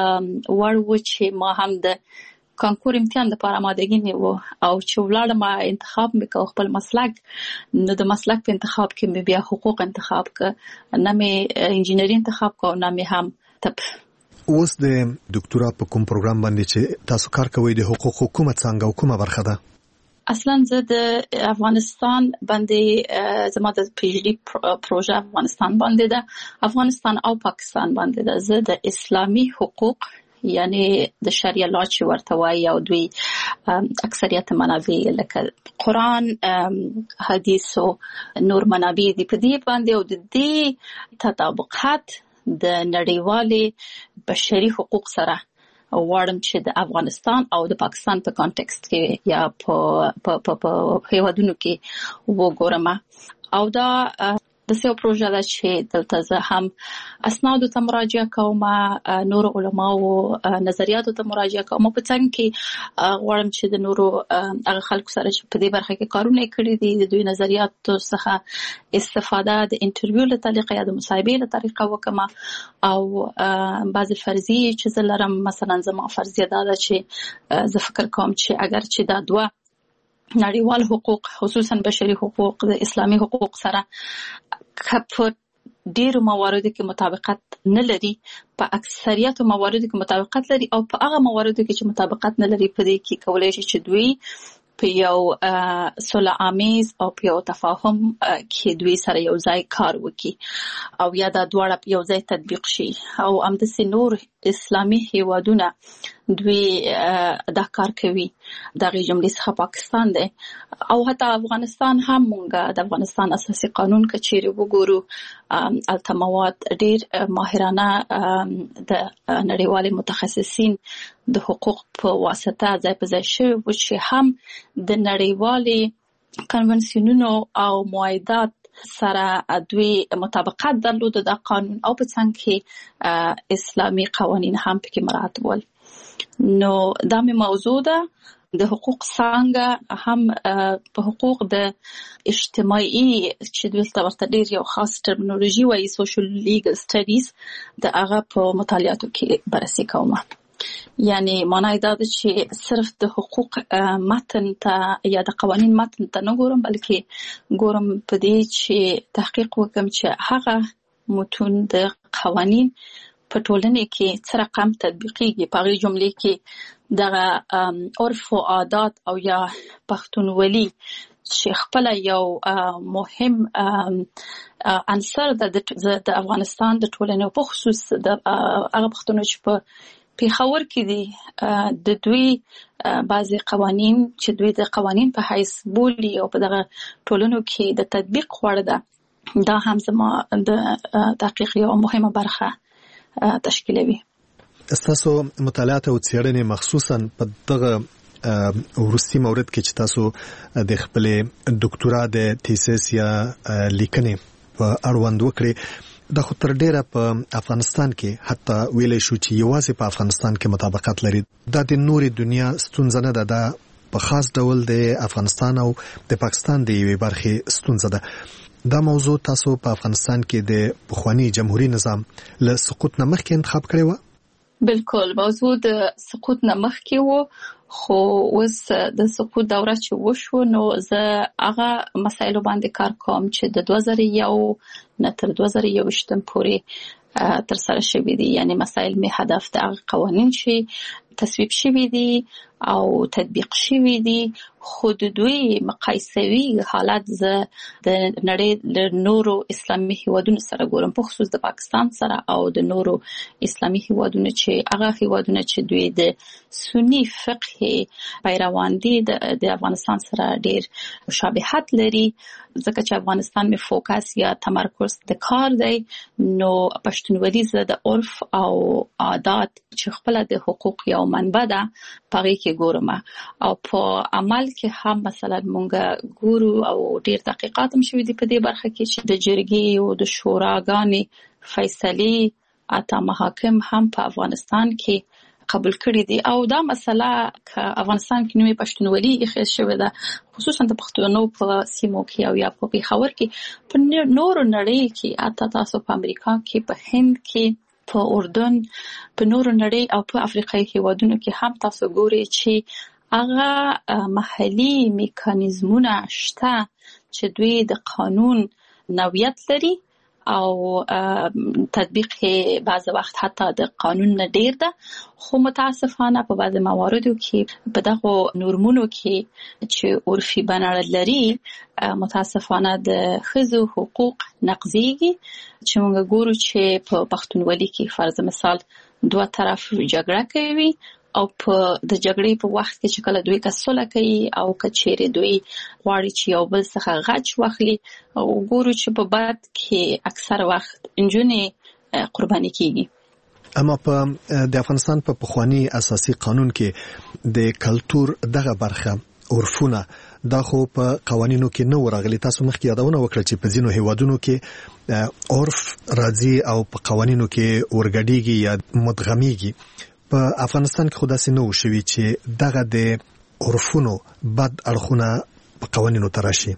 وړ و چې ما هم د کانکور امتحان لپاره آمادګي نیوه او چې ولاړم انتخاب مې کو خپل مسلک. نو د مسلک په انتخاب کې مې بیا حقوق انتخاب ک، نه مې انجینری انتخاب کو، نه مې هم طب. اوس د ډاکټرا په کوم پروګرام باندې چې تاسو کار کوئ د حقوق حکومت څنګه او کومه برخه ده؟ اصلا زه د افغانستان باندې زما د پی ایچ ډي پروژه افغانستان باندې ده، افغانستان او پاکستان باندې ده. زه د اسلامي حقوق یعنی د شریعه لا چې ورته وایي او دوی اکثریت منابع لکه قرآن، حدیث او نور منابع دي په دې باندې او د دې تطابقات د نړیوالې بشري حقوق سره غواړم چې د افغانستان او د پاکستان په کانټکست کې یا په په په هیوادونو کې وګورم. او دا د سیو پروژه ده چې دلته زه هم اسنادو ته مراجعه کوم، نور علماو نظریاتو ته مراجعه کوم. په څنګ کې غواړم چې د نورو هغه خلکو سره چې په دې برخه کې کارونه کړي دي د دوی نظریاتو څخه استفاده د انټرویو له طریقې یا د مصاحبې له طریقې وکم. او بعض فرضیې چې زه لرم، مثلا زما فرضیه دا ده چې زه فکر کوم چې اگر چې دا دوه نړیوال حقوق خصوصا بشري حقوق د اسلامي حقوق سره په ډیرو مواردو کې مطابقت نه لري، په اکثریت مواردو کې مطابقت لري او په هغه مواردو کې چې مطابقت نه لري په دې کې کولای شي چې دوی په یو صلح آمیز او په یو تفاهم کې دوی سره یو ځای کار وکړي او یا دا دواړه یو ځای تطبیق شي. او همداسې نور اسلامي هیوادونه دوی دا کار کوي، دغه جملې څخه پاکستان دی او حتی افغانستان هم. مونږ د افغانستان اساسي قانون کچېرې وګورو، الته مواد ډېر ماهرانه د نړیوالي متخصصین د حقوق په واسطه ځای په ځای شوي و چې هم د نړیوالي کنونسیونونو او معاهدات سره دوی مطابقت درلود د قانون او په څنګ کې اسلامي قوانین هم پکې مراعات ول. نو دا مې موضوع ده. د حقوق څنګه هم په حقوق د اجتماعي چې دلته ورته ډېر یو خاص ټرمینولوژي وایي سوشل لیګل سټډیز د هغه په مطالعاتو کې بررسي کوم. یعنی معنی دا ده چې صرف د حقوق متن ته یا د قوانین متن ته نه ګورم، بلکې ګورم په دې چې تحقیق وکم چې هغه متون د قوانین په ټولنه کې څه رقم تطبیقيږي. په هغه جملې کې دغه عرف او عادات او یا پښتونولي چې خپل یو مهم عنصر د افغانستان د ټولنې په خصوص د هغه پښتون چې په پیښور کې دي د دوی بعضي قوانین چې دوی د قوانین په حیث بولي او په دغه ټولنو کې د تطبیق وړ ده. دا هم زما د تحقیق یو مهمه برخه تشکیلوي. تاسو مطالعات او څېړنې مخصوصا په دغه ورستي مورد کې چې تاسو د خپل ډاکټرا د تیسیس یا لیکنې په اړوند وکړي، د خو تر ډیره په افغانستان کې حتی ویلای شو چې یوازې په افغانستان کې مطابقت لري. دا د نوري دنیا ستونزه نه ده، دا په خاص ډول د افغانستان او د پاکستان د یوې برخې ستونزه ده. دا موضوع تاسو په افغانستان کې د پخوانی جمهوریت نظام له سقوط نه مخکې انتخاب کړی و؟ بالکل، موضوع د سقوط نه مخکې و، خو اوس د سقوط دوره چې وشو نو زه هغه مسایلو باندې کار کوم چې د دوه زره یو نه تر دوه زره یوویشت پورې تر سره شوي دي. یعنی مسایل می هدف د هغه قوانین چې تصویب شوي دي او تطبیق شوی دي، خو د دوی مقایسوي حالت زه د نړۍ له نورو اسلامي هیوادونو سره ګورم، په خصوص د پاکستان سره او د نورو اسلامي هیوادونو چې هغه هیوادونه چې دوی د سنی فقه پیروان دي د افغانستان سره ډیر مشابهت لري، ځکه چې افغانستان می فوکس یا تمرکز د کار دی. نو پښتونولي زه د عرف او عادات چې خپل د حقوق یو منبع ده پغې کې ګورم، او په عمل کې هم مثلا مونږ ګورو او ډیر تحقیقات هم شوي دي په دې برخه کې چې د جرګې او د شوراګانې فیصلې اته محاکم هم په افغانستان کې قبول کړی دي. او دا مسله ک افغانستان کې نوې پښتونولي اخیستل شوې ده، خصوصا د پښتنو په سیمو کې او یا په پیښور کې، په نورو نړۍ کې، اته تاسو په امریکا کې، په هند کې، په اردن، په نورو نړۍ او په افریقایي هیوادونو کې هم تاسو ګورئ چې هغه محلي میکانیزمونه شته چې دوی د قانون نوعیت لري او تطبیق بعض وخت حتی د قانون نه ډیر ده، خو متاسفانه په بعض مواردو کې په دغه نورمونو کې چې عرفي بڼه لري متاسفانه د ښځو حقوق نقضيږي، چې موږ ګورو چې په پښتونولي کې فرض مثال دوه طرف جګړه کوي او په د جګړې په وخت کې چې کله دوی کسوله کوي او کچېره دوی غواړي چې یو بل څخه غچ واخلي، او ګورو چې په بعد کې اکثر وخت انجونې قرباني کیږي. اما په د افغانستان په پخوانی اساسي قانون کې د کلچر دغه برخه عرفونه دا خو په قوانینو کې نو راغلي. تاسو مخکې یادونه وکړه چې په ځینو هیوادونو کې عرف راځي او په قوانینو کې ورګډيږي یا مدغميږي. په افغانستان کې خداسي نو شوي چې دغه د عرفونو بد اړخونه په قوانینو تراشي.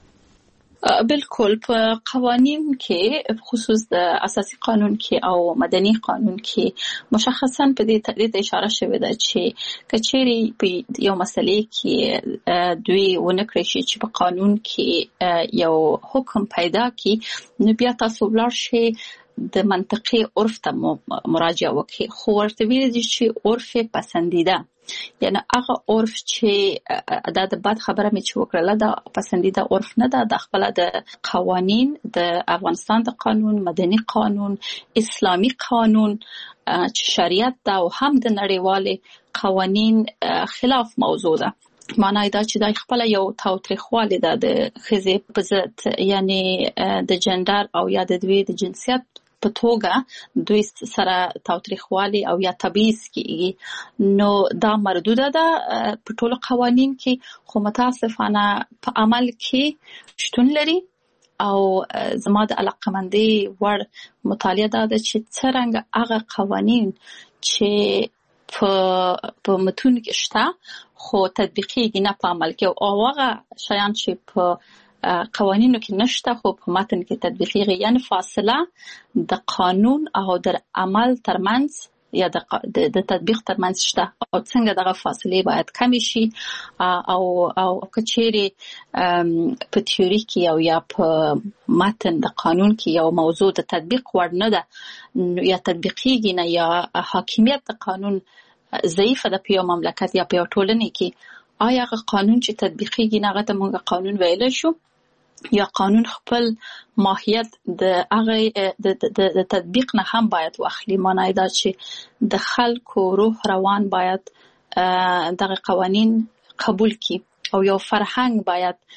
بالکل په قوانین کې خصوص د اساسي قانون کې او مدني قانون کې مشخصا په دې تقریر اشاره شوې ده چې کچېری په یو مسلې کې دوی ونکړي شي چې په قانون کې یو حکم پیدا کی، نو بیا تاسو ولر شي د منطقي عرف ته مراجعه وکړي، خو ورته ویل دي چې عرف پسندیده، یعنی هغه عرف چې دا د بد خبره مې چې وکړله دا پسندیده عرف نه ده، د خپل د قوانین د افغانستان د قانون، مدني قانون، اسلامی قانون چې شریعت دا او هم د نړیوالې قوانین خلاف موضوع ده. معنی دا چې دا خپل یو تاوتریخوالی ده د ښځې په ضد، یعنی د جندر او یا د دوی د جنسیت په توګه دوی سره تاوتریخوالی او یا تبعیض کیږي. نو دا مردوده ده په ټولو قوانین کې، خو متاسفانه په عمل کې شتون لري. او زما د علاقمندۍ وړ مطالعه ده چې څرنګه هغه قوانین چې په په متون کې شته خو تطبیقیږي نه په عمل کې، او هغه شیان چې په قوانینو کې نشته خو په متن کې تطبیقیږي، یعنی فاصله د قانون او د عمل ترمنځ یا د د تطبیق ترمنځ شته، او څنګه دغه فاصله باید کم شي. او او کچېری په تیوري کې او یا په متن د قانون کې یو موضوع د تطبیق وړ نه ده یا تطبیقیږي نه، یا حاکمیت د قانون ضعیفه ده په یو مملکت یا په یو ټولنه کې، آیا هغه قانون چې تطبیقیږي نه هغه ته موږ قانون ویلی شو، یا قانون خپل ماهیت د هغه د تطبیق نه هم باید واخلي. معنی دا چې د خلکو روح روان باید دغه قوانین قبول کی، او یو فرهنګ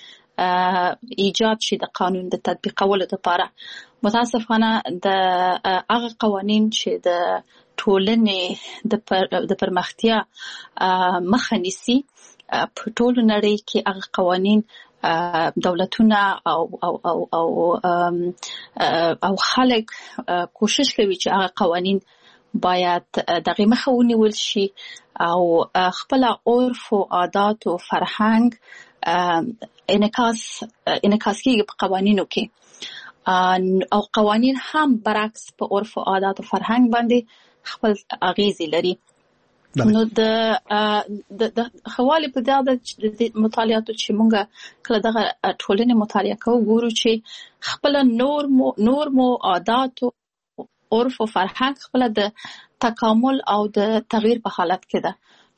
باید ایجاد شي د قانون د تطبیقولو لپاره. متاسفانه د هغه قوانین چې د ټولنې د پرمختیا مخه نیسي په ټولو نړۍ کې هغه قوانین دولتونه او او او او او خلک کوشش کوي چې هغه قوانین باید دغه مخه ونیول شي او خپل عرف او عادات او فرهنګ انعکاس انعکاس کیږي په قوانینو کې، او قوانین هم برعکس په عرف او عادات او فرهنګ باندې خپل اغیزې لري. نو د د حواله په دا د مطالعاتو چې مونږه کله دغه ټولنې مطالعه کوو ګورو چې خپل نور مو نور مو عادت او عرف او فرهنګ خپل د تکامل او د تغییر په حالت کې ده.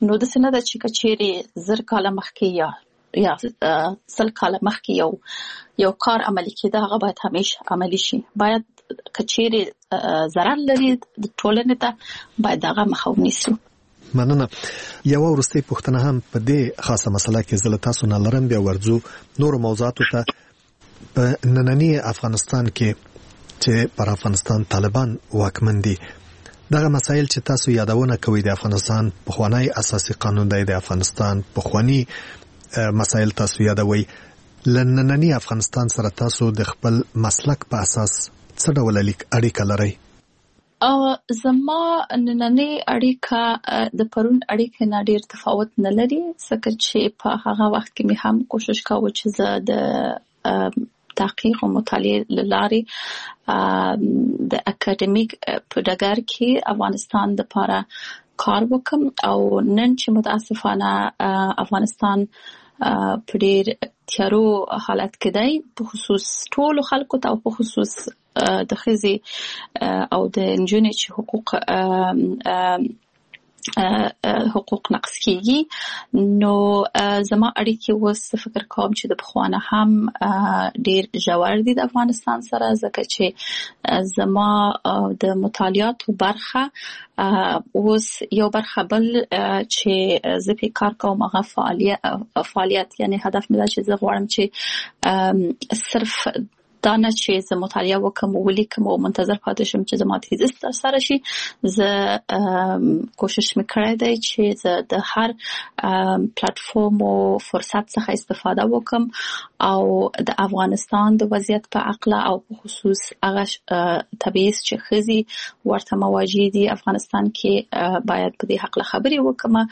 نو د سینه د چې کچېری زر کاله مخکې یا یا سل کاله مخکې یو یو کار عملي کېده هغه باید همیشه عملي شي. باید کچېری ضرر لري د ټولنې ته باید هغه مخه ونیسو. مننه. یو ورستي پوښتنه هم په دې خاصه مسله کې زله تاسو نه لرم، بیا ورځو نور موضوعاتو ته. په نننی افغانستان کې چې پر افغانستان طالبان واکمن دي، دغه مسایل چې تاسو یادونه کوي د افغانستان پخوانی اساسي قانون دی، د افغانستان پخوانی مسایل تاسو یادوي، لنننی افغانستان سره تاسو د خپل مسلک په اساس څه ډول اړیکه لرئ؟ او زما نننی اړیکه د پرون اړیکه نه ډیر تفاوت نه لري، ځکه چې په هغه وخت کې مې هم کوشش کاوه چې زه د تحقیق او مطالعه لارې د اکیډمیک په ډګر کې افغانستان لپاره کار وکم. او نن چې متاسفانه افغانستان په ډیر تیارو حالت کې دی، په خصوص ټول خلکو ته او په خصوص د ښځې او د نجونې چې حقوق حقوق نقض کیږي. نو زما اړیکې اوس فکر کوم چې د پخوانه هم ډیر ژور دي د افغانستان سره، ځکه چې زما د مطالعاتو برخه اوس یو برخه بل چې زه په کار کوم هغه فعالیت فعالیت یعنی هدف مې دا چې زه غواړم چې صرف دا نه چې زه مطالعه وکم او ولیکم او منتظر پاتې شم چې زما تیزس تر سره شي. زه کوشش میکړی دی چې زه د هر پلیټفارم او فرصت څخه استفاده وکم او د افغانستان د وضعیت په اړه او په خصوص هغه تبعیض چې ښځې ورته مواجه دي افغانستان کې باید په دې حق خبرې وکم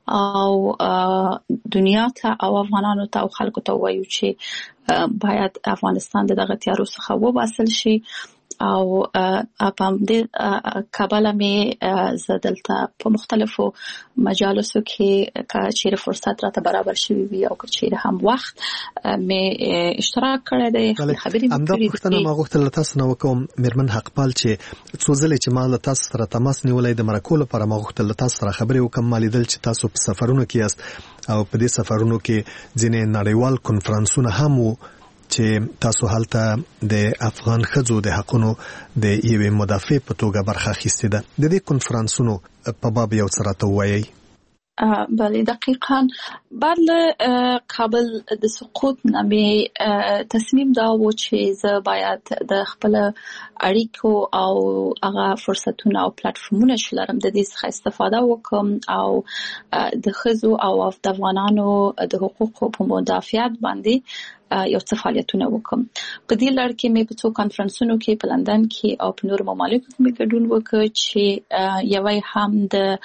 او دنیا ته او افغانانو ته او خلکو ته وایو چې باید افغانستان دغه تیارو څخه وباسل شي. او په دې کابل مې زدلته په مختلفو مجالسو کې چې فرصت راته برابر شوی وي او چې هم وخت مې اشتراک کړی دی خبرې مې همدا پوښتنه ما غوښتل تاسو نو کوم میرمن حقپال چې څو ځله چې ما له تاسو سره تماس نیولای د مرکو لپاره ما غوښتل تاسو سره خبرې وکم، مالیدل چې تاسو په سفرونو کې یاست او په دې سفرونو کې ځینې نړیوال کنفرانسونه هم وو چې تاسو هلته د افغان ښځو د حقونو د یوې مدافع په توګه برخه اخیستې ده. د دې کنفرانسونو په باب یو څه راته ووایئ. بله دقیقاً بعد له کابل د سقوط نه مې تصمیم دا و چې زه باید د خپل اړیکو او هغه فرصتونه او پلیټفارمونه چې لرم د دې څخه استفاده وکم او د ښځو او د افغانانو د حقوقو په مدافعت باندې یو څه فعالیتونه وکم. په دې لړ کې مې په څو کنفرانسونو کې په لندن کې او په نورو ممالکو کې مې ګډون وکړ چې یوه هم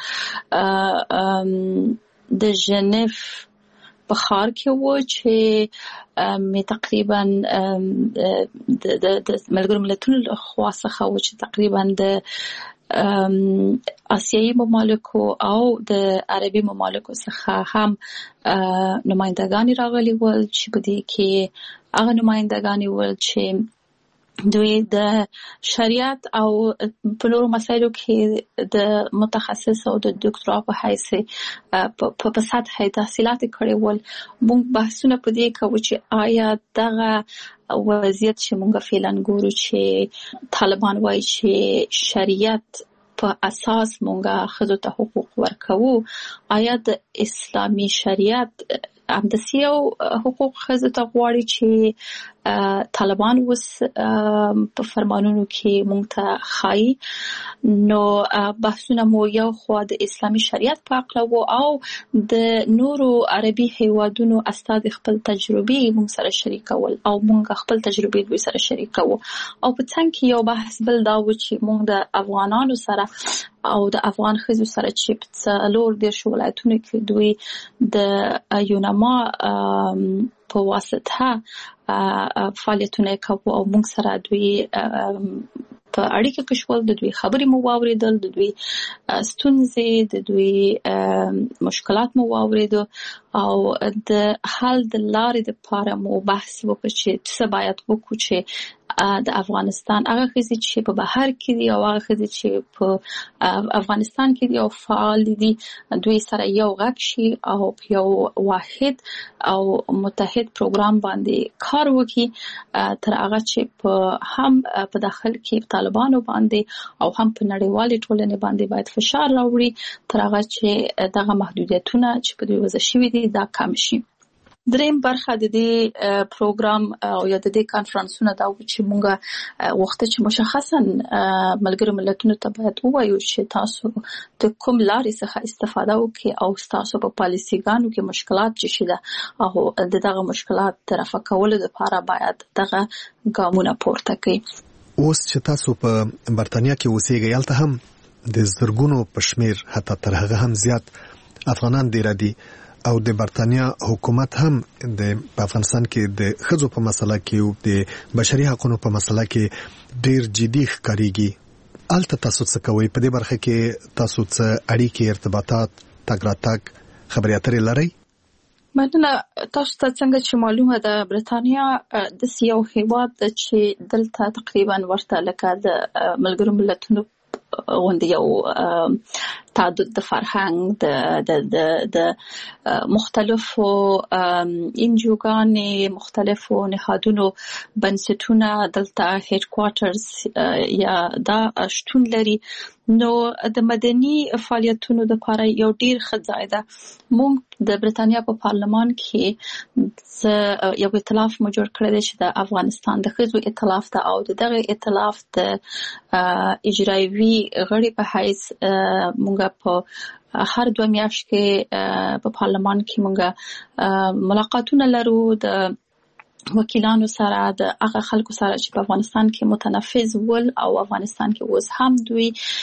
د د ژنیف په ښار کې و چې مې تقریبا د د ملګرو ملتونو له خوا څخه و چې تقریبا د آسیایي ممالکو او د عربي ممالکو څخه هم نمائندگان راغلي ول چې په دې کې هغه نمائندگان ول چې دوی د شریعت او په نورو مسایلو کې د متخصص او د ډاکټرا په حیث په سطح تحصیلات کړي ول. موږ بحثونه په دې کوو چې آیا دغه وضعیت چې موږ فعلا ګورو چې طالبان وایي چې شریعت په اساس مونږه ښځو ته حقوق ورکوو، آیا د اسلامي شریعت همداسې یو حقوق ښځو ته غواړي چې طالبان اوس په فرمانونو کې مونږ ته ښایي؟ نو بحثونه مو یو خوا د اسلامي شریعت په اړه وو او د نورو عربي هیوادونو استاد خپل تجربې مونږ سره شریکول او مونږ خپل تجربې دوی سره شریکو. او په څنګ کې یو بحث بل دا و چې مونږ د افغانانو سره او د افغان ښځو سره چې په څلور دېرش ولایتونو کې دوی د یونما په واسطه فعالیتونه کوي او موږ سره دوی په اړیکه کې شول، د دوی خبرې مو واوریدل، د دوی ستونزې، د دوی مشکلات مو واوریدل او د حل د لارې لپاره مو بحث وکړ چې څه باید وکړو چې د افغانستان هغه خزي چې په بهر کې دي او هغه خزي چې په افغانستان کې دي او فعال دي دوی سره یو غږ شي او یو واحد او متحد پروګرام باندې کار وکړي تر هغه چې په هم په داخل کې طالبانو باندې او هم په نړیوالې ټولنې باندې باید فشار راوړي تر هغه چې دغه محدودیتونه چې په دوی وضع شوي دي دا کم شي. دریم برخه د دې پروګرام او یا د دې کانفرنسونو دا چې مونږه وخت چې مشخصا ملګرو ملتونو ته باید ووایو چې تاسو د کوم لارې څخه استفاده وکړئ او تاسو په پالیسیګانو کې مشکلات چې شته او دغه مشکلات رفع کولو لپاره باید دغه ګامونه پورته کړئ. اوس چې تاسو په برتانیا کې اوسېږئ هلته هم د زرګونو په شمیر حتی تر هغه هم زیات افغانان دی را دي او د برتانیا حکومت هم د افغانستان کې د ښځو په مسله کې او د بشري حقوقو په مسله کې ډیر جدي ښکارېږي. الته تاسو څه کوئ په دې برخه کې؟ تاسو څه اړیکې ارتباطات تګ راتګ خبرې اترې لرئ؟ مننه. تاسو ته څنګه چې معلومه ده برتانیا د یو هیواد چې دلته تقریبا ورته لکه د ملګرو ملتونو غونډه یو تعدد د فرهنګ د د د مختلفو انجوګانې مختلفو نهادونو بنسټونه دلته هډ کوارټرز یا دا شتون لري. نو د مدني فعالیتونو لپاره یو ډیر ښه ځای ده. موږ د برتانیا په پارلمان کې یو ائتلاف مو جوړ کړی دی چې د افغانستان د ښځو ائتلاف ده او دغه ائتلاف د اجرایوي غړي په حیث موږ په هر دوه میاشتې کې په پارلمان کې موږ ملاقاتونه لرو د وکیلانو سره د هغه خلکو سره چې په افغانستان کې متنفذ ول او افغانستان کې اوس هم دوی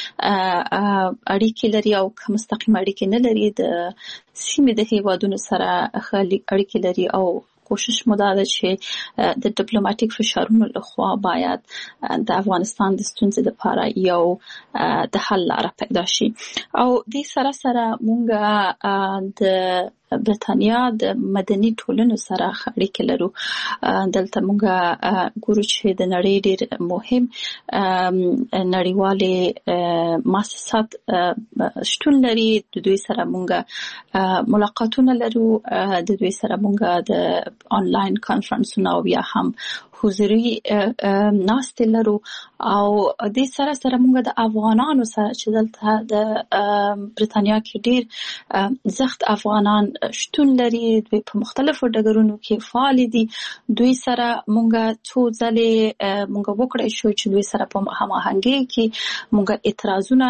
اړیکې لري او مستقیم اړیکې نه لري د سیمې د هیوادونو سره اړیکې لري او کوشش مو دا ده چې د ډیپلوماټیک فشارونو لخوا باید د افغانستان د ستونزې لپاره یو د حل لاره پیدا شي. او دې سره سره مونږ د برتانیا د مدني ټولنو سره اړیکې لرو. دلته مونږ ګورو چې د نړۍ ډېر مهم نړیوالې مؤسسات شتون لري. د دوی سره مونږ ملاقاتونه لرو. د دوی سره مونږ د آنلاین کانفرنسونه او یا هم حضوري ناستې لرو. او د سره سره موږ د افغانانو سره چې دلته د برتانیا کې ډیر زخت افغانان شتون لري دوی په مختلفو ډګرونو کې فعال دي. دوی سره موږ څو ځلې موږ وکړای شو چې دوی سره په هماهنګۍ کې موږ اعتراضونه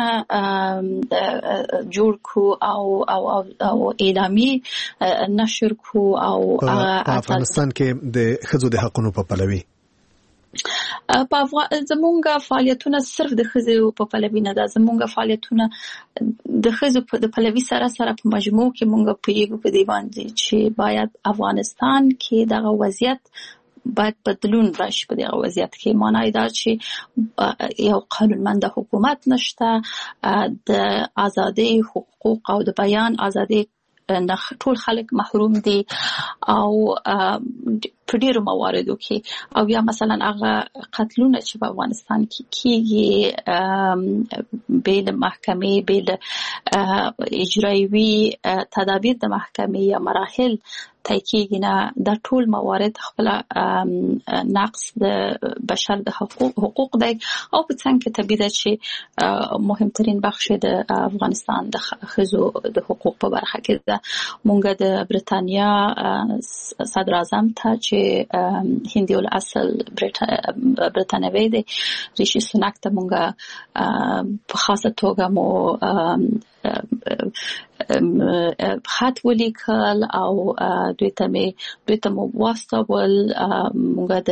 جوړ کو او او او اعلامی نشر کو. او په افغانستان کې د ښځو د حقوقو په پلوي په زمونږ فعالیتونه صرف د ښځو په پلوي نه ده. زمونږ فعالیتونه د ښځو په پلوي سره سره په مجموع کې مونږ پوهیږو په دې باندې چې باید افغانستان کې دغه وضعیت باید بدلون راشي. په دغه وضعیت کې معنی دا چې یو قانونمند حکومت نشته، د ازادي حقوق او د بیان ازادي ټول خلک محروم دي او په ډیرو مواردو کې او یا مثلا هغه قتلونه چې په افغانستان کې کیږي بیل محکمې بیل اجرایوي تدابیر د محکمې یا مراحل تحقیقی نه د ټول موارد خپل نقص د بشر د حقوق حقوق دی او په څنګه کې طبيعي ده چې مهمترین بخش د افغانستان د ښځو د حقوق په برخه کې ده. مونږ د برتانیا صدر اعظم ته چې هندي الاصل برتانوي دی ریشي سوناک ته مونږ په خاصه توګه مو خط ولیکل او دوی ته مې دوی ته مو واستول. موږ د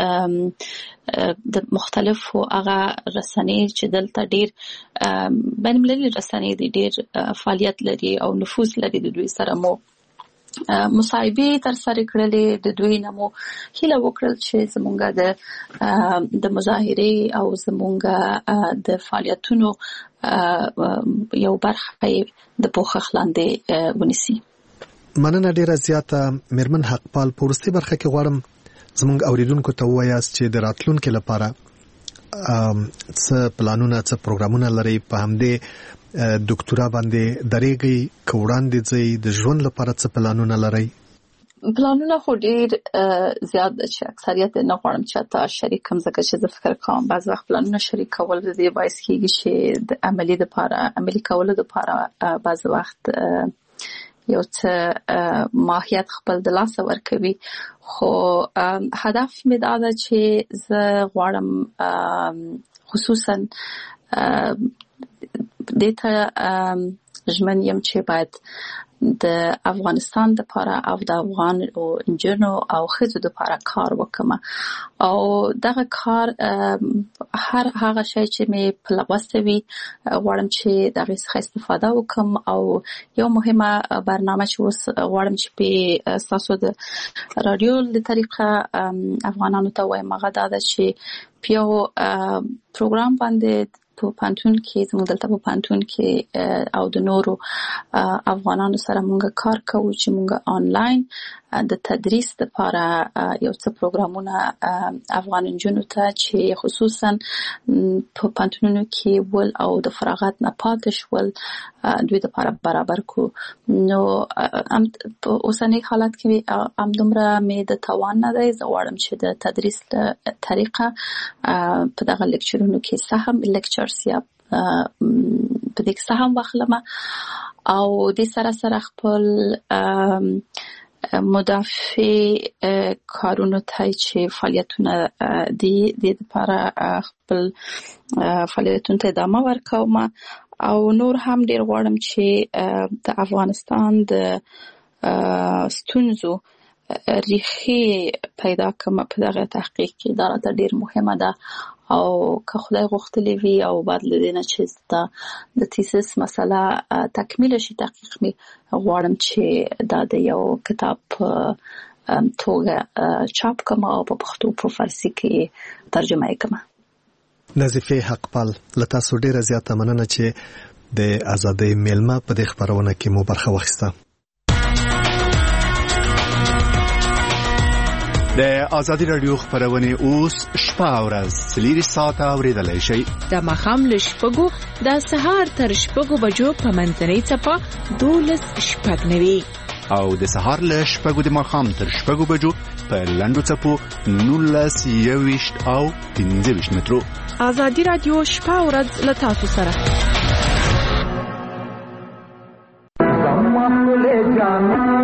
د مختلفو هغه رسنۍ چې دلته ډیر بین المللي رسنۍ دي ډیر فعالیت لري او نفوذ لري د دوی سره مو مصاحبه تر سره کړلې. د دوی نمو هیله وکړل چې زمونږ د د مظاهره او زمونږ د فعالیتونو یو برخه د پوښښ لاندې ونیسي. مننه ډیره زیاته. میرمن حقپال پورستي برخه کې غواړم زموږ اوریدونکو ته وایاست چې د راتلونکو لپاره څه پلانونه څه پروګرامونه لري، په همدې ډاکټرا باندې درېږي کوړان دي چې د ژوند لپاره څه پلانونه لري؟ پلانونه خو ډیر زیات دي چې اکثریت نه غواړم چې تا شریکم، ځکه چې د فکر کوم بعض وخت پلانونه شریک کول د دې باعث کیږي چې د عملی د لپاره عملی کول د لپاره بعض وخت یو څه ماهیت خپل د لاس ورکوي. خو هدف مې دا ده چې زه غواړم خصوصا دته ژمن یم چې باید د افغانستان د لپاره او د افغان او انجنونو او ښځو د لپاره کار وکم، او دغه کار هر هغه شی چې مې په لوسته وي غواړم چې دغه څخه استفاده وکم. او یو مهمه برنامه چې اوس غواړم چې په تاسو د رادیو د طریقه افغانانو ته وایم هغه دا ده چې په یو پروګرام باندې په پانتون کې زموږ دلته په پانتون کې او د نورو افغانانو سره موږ کار کوو چې موږ آنلاین د تدریس لپاره یو څه پروګرامونه افغان انجونو ته چې خصوصا په پانتونونو کې ول او د فراغت نه پاتې شول دوی لپاره برابر کو. نو په اوسنۍ حالت کې ام دومره مې د توان نه دی، زه غواړم چې د تدریس طریقه په دغه لیکچرونو کې سهم لیکچرز یا په دې کې سهم واخلم، او د سره سره خپل مدافع کارونو ته چې فعالیتونه دي د لپاره خپل فعالیتونو ته ادامه ورکوم، او نور هم ډیر غواړم چې د افغانستان د ستونزو ریښې پیدا کوم په دغه تحقیق کې. دا راته ډیر مهمه ده، او که خدای غوښتلی وي او بعد له دې نه چې دا د تیسیس مسله تکمیل شي تحقیق می غواړم چې دا د یو کتاب توګه چاپ کوم او په پښتو په فارسی کې ترجمه یې کوم. نظیفه حقپال، له تاسو ډیره زیاته مننه چې د ازادۍ میلمه په دې خبرونه کې مو برخه واخیسته. د ازادي رادیو خبرونه اوس شپه او ورځ څلور ساعته اوریدلای شئ. د ماښام له شپږو د سهار تر شپږو بجو په منځنۍ څپه دولس شپږ نوي او د سهار له شپږو د ماښام تر شپږو بجو په لنډو څپو نولس یوویشت او پنځه ویشت مترو. ازادي رادیو شپه او ورځ له تاسو سره.